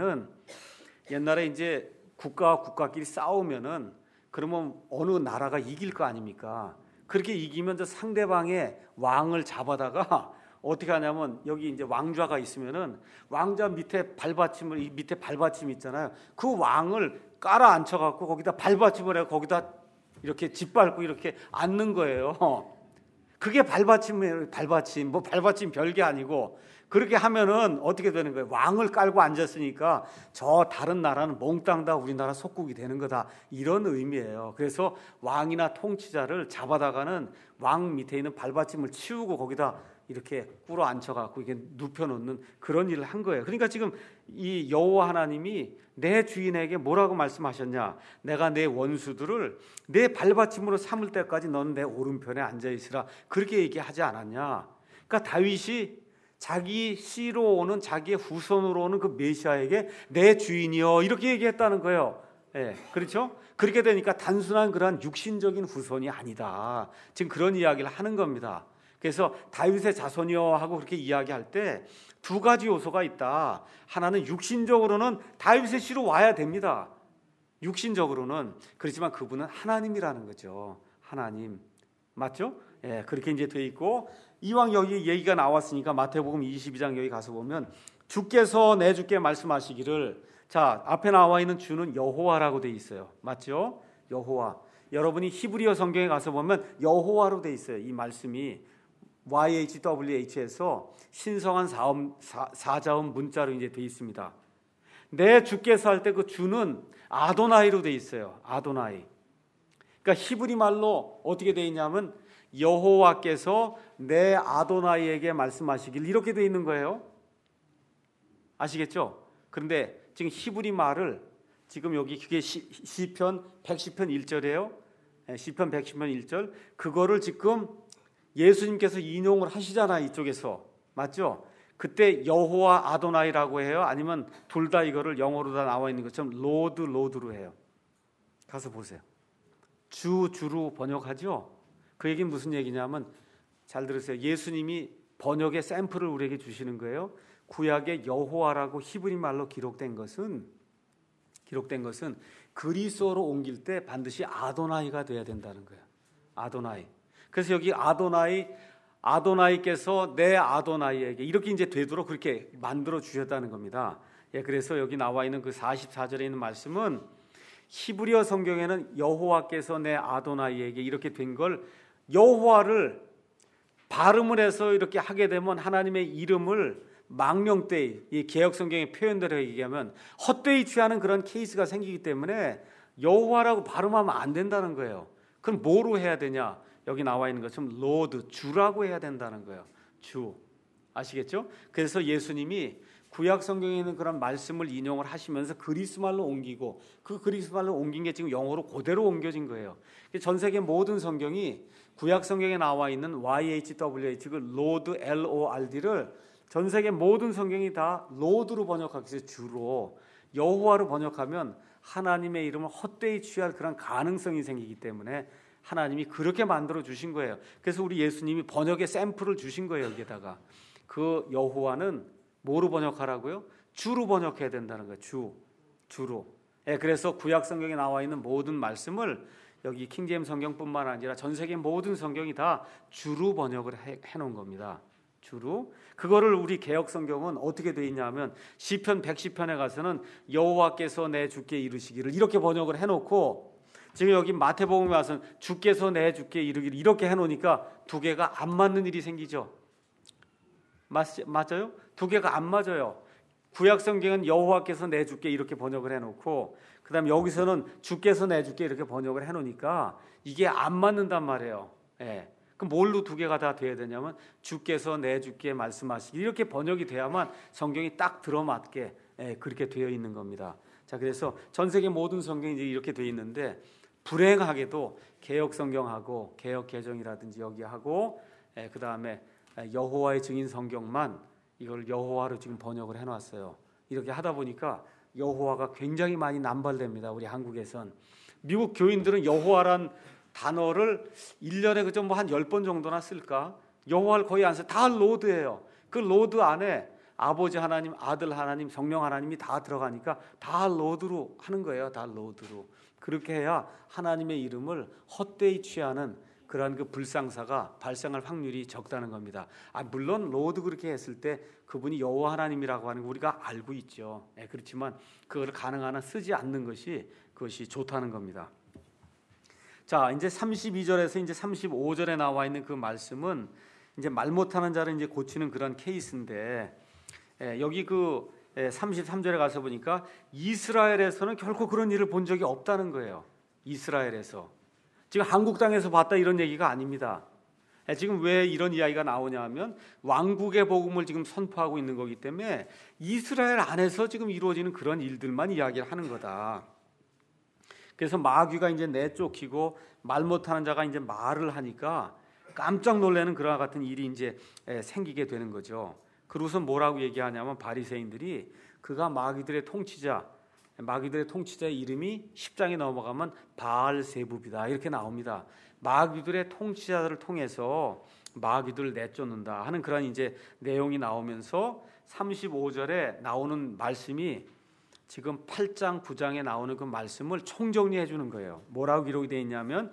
옛날에 이제 국가와 국가끼리 싸우면은 그러면 어느 나라가 이길 거 아닙니까? 그렇게 이기면 저 상대방의 왕을 잡아다가 어떻게 하냐면 여기 이제 왕좌가 있으면은 왕좌 밑에 발받침을 이 밑에 발받침 있잖아요. 그 왕을 깔아 앉혀 갖고 거기다 발받침을 해 거기다 이렇게 짓밟고 이렇게 앉는 거예요. 그게 발받침이에요. 발받침. 뭐 발받침 별게 아니고 그렇게 하면은 어떻게 되는 거예요? 왕을 깔고 앉았으니까 저 다른 나라는 몽땅 다 우리나라 속국이 되는 거다. 이런 의미예요. 그래서 왕이나 통치자를 잡아다가는 왕 밑에 있는 발받침을 치우고 거기다 이렇게 꿇어 앉혀갖고 이게 눕혀놓는 그런 일을 한 거예요. 그러니까 지금 이 여호와 하나님이 내 주인에게 뭐라고 말씀하셨냐? 내가 내 원수들을 내 발받침으로 삼을 때까지 너는 내 오른편에 앉아 있으라. 그렇게 얘기하지 않았냐? 그러니까 다윗이 자기 씨로 오는 자기의 후손으로 오는 그 메시아에게 내 주인이여 이렇게 얘기했다는 거예요. 예, 그렇죠? 그렇게 되니까 단순한 그러한 육신적인 후손이 아니다. 지금 그런 이야기를 하는 겁니다. 그래서 다윗의 자손이여 하고 그렇게 이야기할 때 두 가지 요소가 있다. 하나는 육신적으로는 다윗의 씨로 와야 됩니다. 육신적으로는. 그렇지만 그분은 하나님이라는 거죠. 하나님. 맞죠? 예, 그렇게 이제 돼 있고 이왕 여기 얘기가 나왔으니까 마태복음 22장 여기 가서 보면 주께서 내 주께 말씀하시기를 자, 앞에 나와 있는 주는 여호와라고 돼 있어요. 맞죠? 여호와. 여러분이 히브리어 성경에 가서 보면 여호와로 돼 있어요. 이 말씀이 YHWH에서 신성한 사자음 문자로 이제 돼 있습니다. 내 주께서 할 때 그 주는 아도나이로 돼 있어요. 아도나이. 그러니까 히브리 말로 어떻게 돼 있냐면 여호와께서 내 아도나이에게 말씀하시길 이렇게 돼 있는 거예요. 아시겠죠? 그런데 지금 히브리 말을 지금 여기 그게 시편 110편 1절이에요. 시편 110편 1절. 그거를 지금 예수님께서 인용을 하시잖아요. 이쪽에서. 맞죠? 그때 여호와 아도나이라고 해요? 아니면 둘 다 이거를 영어로 다 나와 있는 것처럼 로드로 해요? 가서 보세요. 주로 번역하죠? 그 얘기는 무슨 얘기냐면 잘 들으세요. 예수님이 번역의 샘플을 우리에게 주시는 거예요. 구약의 여호와라고 히브리 말로 기록된 것은 그리스어로 옮길 때 반드시 아도나이가 돼야 된다는 거예요. 아도나이. 그래서 여기 아도나이께서 내 아도나이에게 이렇게 이제 되도록 그렇게 만들어 주셨다는 겁니다. 예, 그래서 여기 나와 있는 그 44절에 있는 말씀은 히브리어 성경에는 여호와께서 내 아도나이에게 이렇게 된 걸 여호와를 발음을 해서 이렇게 하게 되면 하나님의 이름을 망령되이 이 개역 성경의 표현대로 얘기하면 헛되이 취하는 그런 케이스가 생기기 때문에 여호와라고 발음하면 안 된다는 거예요. 그럼 뭐로 해야 되냐? 여기 나와 있는 것처럼 로드, 주라고 해야 된다는 거예요. 주. 아시겠죠? 그래서 예수님이 구약 성경에 있는 그런 말씀을 인용을 하시면서 그리스말로 옮기고 그 그리스말로 옮긴 게 지금 영어로 그대로 옮겨진 거예요. 전 세계 모든 성경이 구약 성경에 나와 있는 YHWH 그 로드 LORD를 전 세계 모든 성경이 다 로드로 번역하기 위해서 주로 여호와로 번역하면 하나님의 이름을 헛되이 취할 그런 가능성이 생기기 때문에 하나님이 그렇게 만들어 주신 거예요. 그래서 우리 예수님이 번역의 샘플을 주신 거예요. 여기다가 그 여호와는 뭐로 번역하라고요? 주로 번역해야 된다는 거예요. 주로. 예, 그래서 구약 성경에 나와 있는 모든 말씀을 여기 킹제임스 성경뿐만 아니라 전 세계 모든 성경이 다 주로 번역을 해놓은 겁니다. 주로. 그거를 우리 개역 성경은 어떻게 돼 있냐면 시편 110편에 가서는 여호와께서 내 주께 이르시기를 이렇게 번역을 해놓고 지금 여기 마태복음에 와서는 주께서 내 주께 이르기를 이렇게 해놓으니까 두 개가 안 맞는 일이 생기죠. 맞아요? 두 개가 안 맞아요. 구약 성경은 여호와께서 내 주께 이렇게 번역을 해놓고 그다음 여기서는 주께서 내 주께 이렇게 번역을 해놓으니까 이게 안 맞는단 말이에요. 예. 그럼 뭘로 두 개가 다 돼야 되냐면 주께서 내 주께 말씀하시기 이렇게 번역이 돼야만 성경이 딱 들어맞게 그렇게 되어 있는 겁니다. 자, 그래서 전 세계 모든 성경이 이제 이렇게 되어 있는데 불행하게도 개역 성경하고 개역 개정이라든지 여기하고 그 다음에 여호와의 증인 성경만 이걸 여호와로 지금 번역을 해놨어요. 이렇게 하다 보니까 여호와가 굉장히 많이 남발됩니다. 우리 한국에선. 미국 교인들은 여호와란 단어를 1년에 그저 뭐 한 10번 정도나 쓸까? 여호와를 거의 안 써요. 다 로드예요. 그 로드 안에 아버지 하나님, 아들 하나님, 성령 하나님이 다 들어가니까 다 로드로 하는 거예요. 다 로드로. 그렇게 해야 하나님의 이름을 헛되이 취하는 그러한 그 불상사가 발생할 확률이 적다는 겁니다. 물론 롯도 그렇게 했을 때 그분이 여호와 하나님이라고 하는 거 우리가 알고 있죠. 그렇지만 그걸 가능한 한 쓰지 않는 것이 그것이 좋다는 겁니다. 자, 이제 32절에서 이제 35절에 나와 있는 그 말씀은 이제 말 못하는 자를 이제 고치는 그런 케이스인데, 여기 그 33절에 가서 보니까 이스라엘에서는 결코 그런 일을 본 적이 없다는 거예요. 이스라엘에서. 지금 한국 땅에서 봤다 이런 얘기가 아닙니다. 지금 왜 이런 이야기가 나오냐 하면 왕국의 복음을 지금 선포하고 있는 거기 때문에 이스라엘 안에서 지금 이루어지는 그런 일들만 이야기를 하는 거다. 그래서 마귀가 이제 내쫓기고 말 못하는 자가 이제 말을 하니까 깜짝 놀라는 그와 같은 일이 이제 생기게 되는 거죠. 그러고서 뭐라고 얘기하냐면 바리새인들이 그가 마귀들의 통치자의 이름이 10장에 넘어가면 바알세붑이다 이렇게 나옵니다. 마귀들의 통치자들을 통해서 마귀들을 내쫓는다 하는 그런 이제 내용이 나오면서 35절에 나오는 말씀이 지금 8장 9장에 나오는 그 말씀을 총정리해 주는 거예요. 뭐라고 기록이 되어 있냐면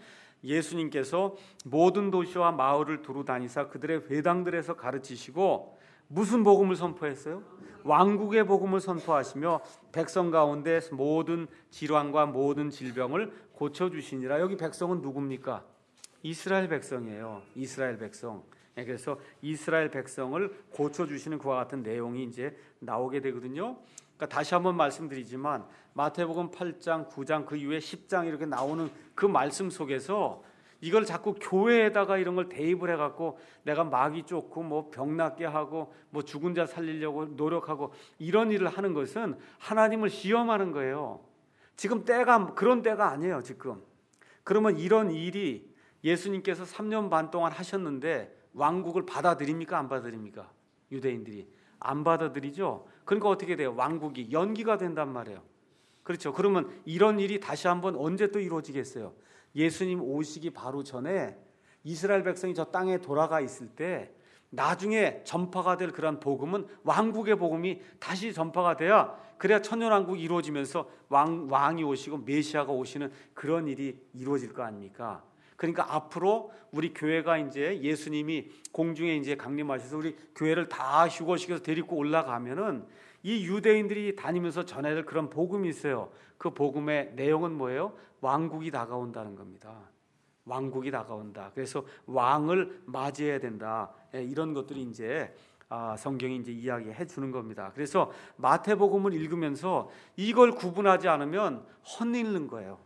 예수님께서 모든 도시와 마을을 두루 다니사 그들의 회당들에서 가르치시고 무슨 복음을 선포했어요? 왕국의 복음을 선포하시며 백성 가운데 모든 질환과 모든 질병을 고쳐주시니라. 여기 백성은 누굽니까? 이스라엘 백성이에요. 이스라엘 백성. 그래서 이스라엘 백성을 고쳐주시는 그와 같은 내용이 이제 나오게 되거든요. 그러니까 다시 한번 말씀드리지만 마태복음 8장, 9장 그 이후에 10장 이렇게 나오는 그 말씀 속에서 이걸 자꾸 교회에다가 이런 걸 대입을 해갖고 내가 마귀 쫓고 뭐 병 낫게 하고 뭐 죽은 자 살리려고 노력하고 이런 일을 하는 것은 하나님을 시험하는 거예요. 지금 때가 그런 때가 아니에요. 지금. 그러면 이런 일이 예수님께서 3년 반 동안 하셨는데 왕국을 받아들입니까? 안 받아들입니까? 유대인들이 안 받아들이죠. 그러니까 어떻게 돼요? 왕국이 연기가 된단 말이에요. 그렇죠. 그러면 이런 일이 다시 한번 언제 또 이루어지겠어요? 예수님 오시기 바로 전에 이스라엘 백성이 저 땅에 돌아가 있을 때 나중에 전파가 될 그런 복음은 왕국의 복음이 다시 전파가 돼야 그래야 천년왕국이 이루어지면서 왕이 오시고 메시아가 오시는 그런 일이 이루어질 거 아닙니까? 그러니까 앞으로 우리 교회가 이제 예수님이 공중에 이제 강림하셔서 우리 교회를 다 휴거시켜서 데리고 올라가면은 이 유대인들이 다니면서 전해야 될 그런 복음이 있어요. 그 복음의 내용은 뭐예요? 왕국이 다가온다는 겁니다. 왕국이 다가온다. 그래서 왕을 맞이해야 된다. 이런 것들이 이제 성경이 이제 이야기해 주는 겁니다. 그래서 마태복음을 읽으면서 이걸 구분하지 않으면 헛일는 거예요.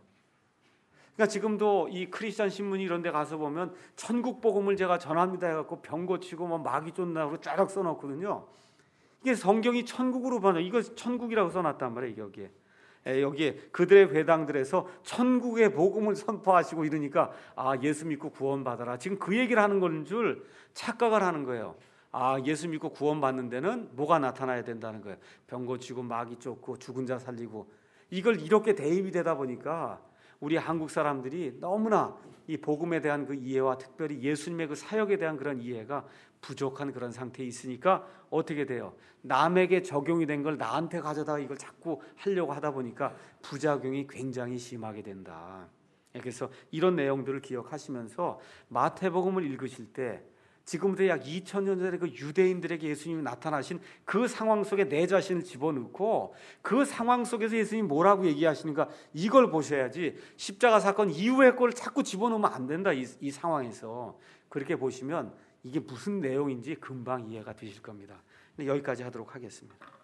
그러니까 지금도 이 크리스천 신문 이런 데 가서 보면 천국 복음을 제가 전합니다 해갖고 병 고치고 뭐 마귀 쫓나고 쫙 써놓거든요. 이게 성경이 천국으로 번역, 이거 천국이라고 써놨단 말이에요. 여기에 그들의 회당들에서 천국의 복음을 선포하시고 이러니까 예수 믿고 구원받아라. 지금 그 얘기를 하는 건 줄 착각을 하는 거예요. 예수 믿고 구원받는 데는 뭐가 나타나야 된다는 거예요. 병 고치고 마귀 쫓고 죽은 자 살리고 이걸 이렇게 대입이 되다 보니까 우리 한국 사람들이 너무나 이 복음에 대한 그 이해와 특별히 예수님의 그 사역에 대한 그런 이해가 부족한 그런 상태에 있으니까 어떻게 돼요? 남에게 적용이 된 걸 나한테 가져다가 이걸 자꾸 하려고 하다 보니까 부작용이 굉장히 심하게 된다. 그래서 이런 내용들을 기억하시면서 마태복음을 읽으실 때 지금부터 약 2000년 전에 그 유대인들에게 예수님이 나타나신 그 상황 속에 내 자신을 집어넣고 그 상황 속에서 예수님이 뭐라고 얘기하시는가 이걸 보셔야지 십자가 사건 이후의 걸 자꾸 집어넣으면 안 된다. 이 상황에서 그렇게 보시면 이게 무슨 내용인지 금방 이해가 되실 겁니다. 여기까지 하도록 하겠습니다.